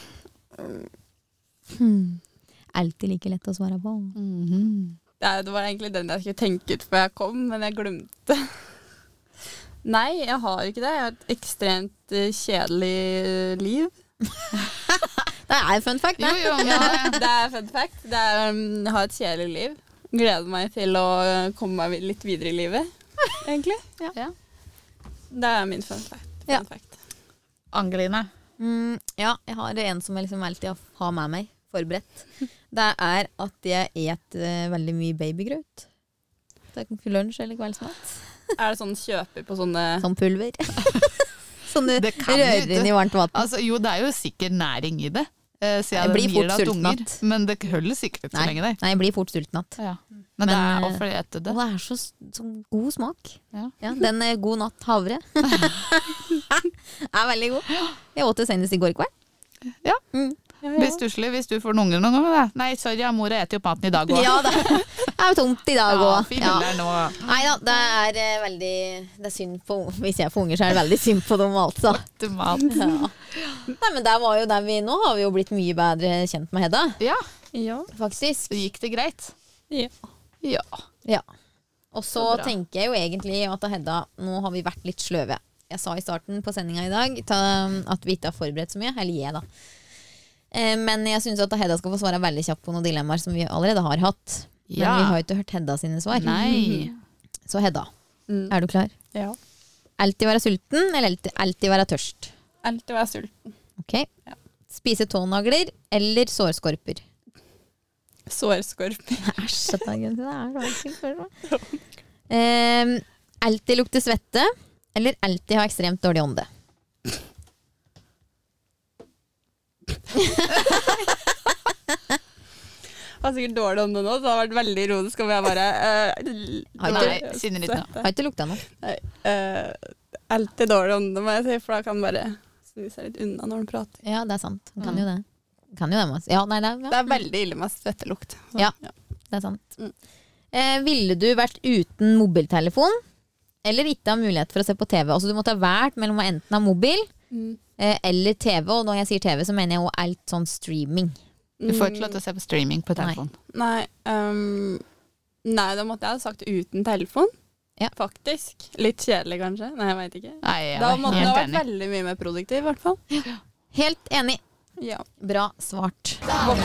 Hmm. Alltid like lett å svare på. Det, er, det var egentlig den jeg skulle tenke ut før jeg kom, men jeg glemte. Nei, jeg har ikke det. Jeg har et ekstremt eh, kjedelig liv. Det er fun fact, Jo, det. jo, men Ja, det er fun fact. Det er, um, jeg har et kjedelig liv. Gleder meg til å uh, komme meg litt videre i livet, egentlig. Ja. Det er min fun fact. Fun Ja. fact. Angeline. Mm, ja, jeg har en som jeg liksom alltid har med meg, forberedt. Det er at jeg et uh, veldig mye babygrøt. Det er lunsj eller kveldsmat. Er det sånn kjøper på sånne Sånn pulver. Sånn du Det kan rører du inn i varmt vann. Altså, jo, det er jo sikkert næring i det. Eh, Jeg siden blir det fort gir deg sulten unger, att. men det holder sikkert så Nei, lenge der. nei, jeg blir fort sulten igjen. Ja. Men, det Men, er eh, hvorfor etter Og det. det er så, så god smak. Ja. Ja, den er god natt havre. er veldig god. Jeg åt det senest i går kveld. Ja. Mm. Blir stusslig hvis du får noen unger noen gang. Da. Nei, sorry, ja, mor har etter opp maten i dag også. Ja, det er jo tomt i dag Ja, òg. fy heller nå. Nei da, det er eh, veldig Det er synd på Hvis jeg får unger, så er det veldig synd på dem, altså. Til mat. Ja. Nei, men der var jo der vi Nå har vi jo blitt mye bedre kjent med Hedda, Ja, Ja. faktisk. så gikk det greit. Ja. Ja. Ja. Og så Så bra. tenker jeg jo egentlig at Hedda, nå har vi vært litt sløve. Jeg sa i starten på sendinga i dag ta, at vi ikke har forberedt så mye. Eller jeg, da. Eh, men jeg syns at Hedda skal få svare veldig kjapt på noen dilemmaer som vi allerede har hatt. Men Ja. vi har jo ikke hørt Hedda sine svar. Nei. Så Hedda, Mm. er du klar? Ja. Alltid være sulten, eller alltid, alltid være tørst? Alltid være sulten. Ok. Spise tånagler eller sårskorper? Sårskorp. Æsj, dette er gøy. Det er så enkelt spørsmål. Eh, alltid lukte svette, eller alltid ha ekstremt dårlig ånde? Jeg har sikkert dårlig ånde nå, så det har vært veldig ironisk om jeg bare uh, Har Nei, ikke, sinne litt nå. har ikke lukta noe. Nei, uh, alltid dårlig ånde, må jeg si, for da kan man bare snu seg litt unna når man prater. Ja, det er sant. Han kan jo det. Kan jo det, Mats. Ja, nei, det, er, Det ja. er veldig ille med svettelukt. Så, Ja. det er sant. Mm. Eh, ville du vært uten mobiltelefon, eller ikke ha mulighet for å se på T V? Altså du måtte ha vært mellom å enten ha mobil Mm. eh, eller T V, og når jeg sier T V, så mener jeg jo alt sånn streaming. Du får ikke lov til å se på streaming på telefon. Nei, um, nei, da måtte jeg ha sagt uten telefon. Ja. Faktisk. Litt kjedelig, kanskje. Nei, jeg vet ikke. Nei, jeg Da er måtte det ha helt vært enig. veldig mye mer produktiv, i hvert fall. Helt enig. Ja. Bra svart.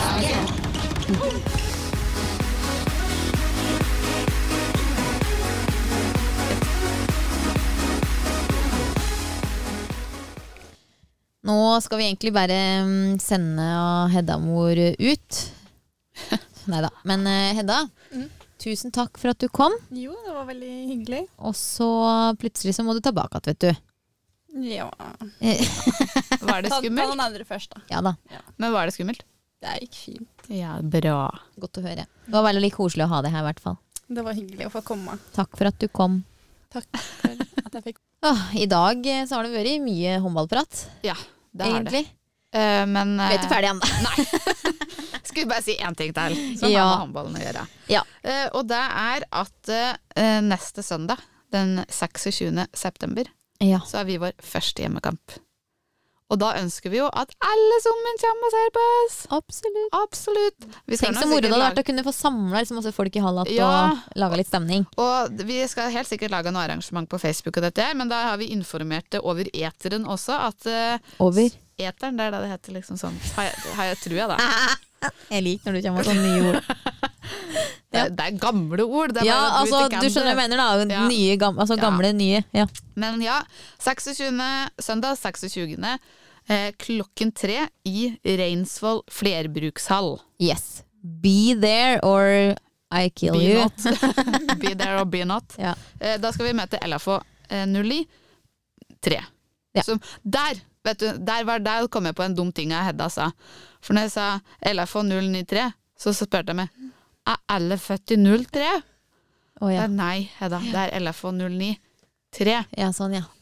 Nå skal vi egentlig bare mm, sende Hedda-mor ut. Neida. Men eh, Hedda, Mm. tusen takk for at du kom. Jo, det var veldig hyggelig. Og så plutselig så må du tilbake igjen, vet du. Ja. Eh, Var det Ta, ta skummelt? noen andre først, da. Ja da, Men var det skummelt? Det gikk fint. Ja, bra. godt å høre. Det var veldig koselig å ha deg her, i hvert fall. Det var hyggelig å få komme. Takk for at du kom. Takk for at jeg fikk Åh, I dag eh, så har det vært mye håndballprat, Ja, det er det. egentlig. Eh, men Vi er ikke ferdig ennå. Skal vi bare si én ting til som Ja. har med håndballen å gjøre. Ja. Eh, og det er at eh, neste søndag, den seksogtjuende september, Ja. så har vi vår første hjemmekamp. Og da ønsker vi jo at alle sammen kommer og ser på oss. Absolutt. Absolutt. Vi skal Tenk nå så moro det sikkert hadde lage- vært å kunne få samla liksom, masse folk i hallen Ja. og lage litt stemning. Og vi skal helt sikkert lage noe arrangement på Facebook og dette her, men da har vi informert det over eteren også, at eh, Over. eteren, det er det det heter liksom sånn, har jeg, har jeg tror jeg da. Jeg liker når du kommer med sånne nye ord. Det, er- det er gamle ord. Det er Ja, bare at du altså, ikke kan du skjønner hva jeg det. mener da. Ja. Nye, gamle, altså Ja. gamle, nye. Ja. Men ja, seksogtjuende søndag seksogtjuende Eh, klokken tre i Reinsvoll flerbrukshall. Yes. Be there or I kill Be you. not. Be there or be not. Ja. Eh, da skal vi møte L F H eh, null ni tre. Ja. Så der, vet du, der, var, der kom jeg på en dum ting jeg Hedda sa. For når jeg sa L F H null ni tre, så, så spurte jeg meg er alle født i null tre? Å, ja. Nei, Hedda, det er L F H null ni tre. Ja, sånn, ja. Å,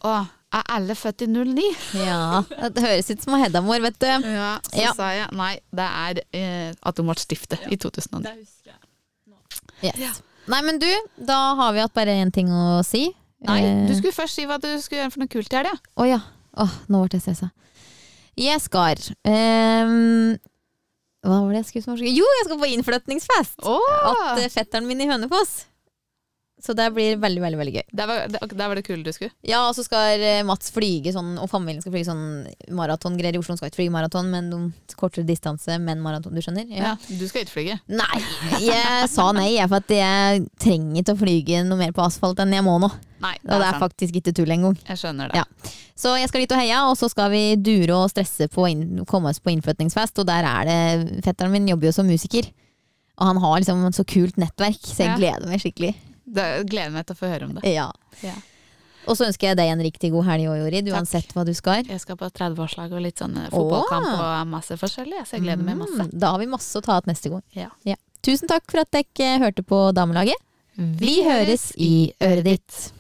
Er alle født i null ni? Ja, det høres ut som Hedda-mor, vet du. Ja, så Ja. sa jeg nei, det er eh, at hun ble stiftet i to tusen og ni. Det husker jeg. Yes. Ja. Nei, men du, da har vi hatt bare én ting å si. Nei, Eh, du skulle først si hva du skulle gjøre for noe kult i helga. Å ja. Åh, nå ble jeg stressa. Jeg skal ehm, Hva var det jeg skulle som var så gøy? Jo, jeg skal på innflytningsfest! Åh! At eh, fetteren min i Hønefoss. Så det blir veldig, veldig veldig gøy. Det var det, det, var det kule du skulle. Ja, og så skal eh, Mats flyge sånn, og familien skal flyge sånn maratongreier i Oslo. Han skal ikke flyge maraton, men noen kortere distanse, men maraton, du skjønner? Ja, du skal ikke flyge. Nei, jeg sa nei, jeg, for at jeg trenger ikke å flyge noe mer på asfalt enn jeg må nå. Nei, det Og det er er sant. faktisk ikke tull engang. Jeg skjønner det. Ja. Så jeg skal dit og heie, og så skal vi dure og stresse på å inn, komme oss på innflyttingsfest, og der er det, fetteren min jobber jo som musiker, og han har liksom så kult nettverk, så jeg Ja. gleder meg skikkelig. Det gleder meg til å få høre om det. Ja. Ja. Og så ønsker jeg deg en riktig god helg, Jorid, uansett hva du skal. Jeg skal på tredve-årslag og litt sånn fotballkamp og masse forskjellig, så jeg gleder meg masse. Mm, Da har vi masse å ta igjen neste gang. Ja. Ja. Tusen takk for at dere hørte på Damelaget. Vi høres i øret ditt.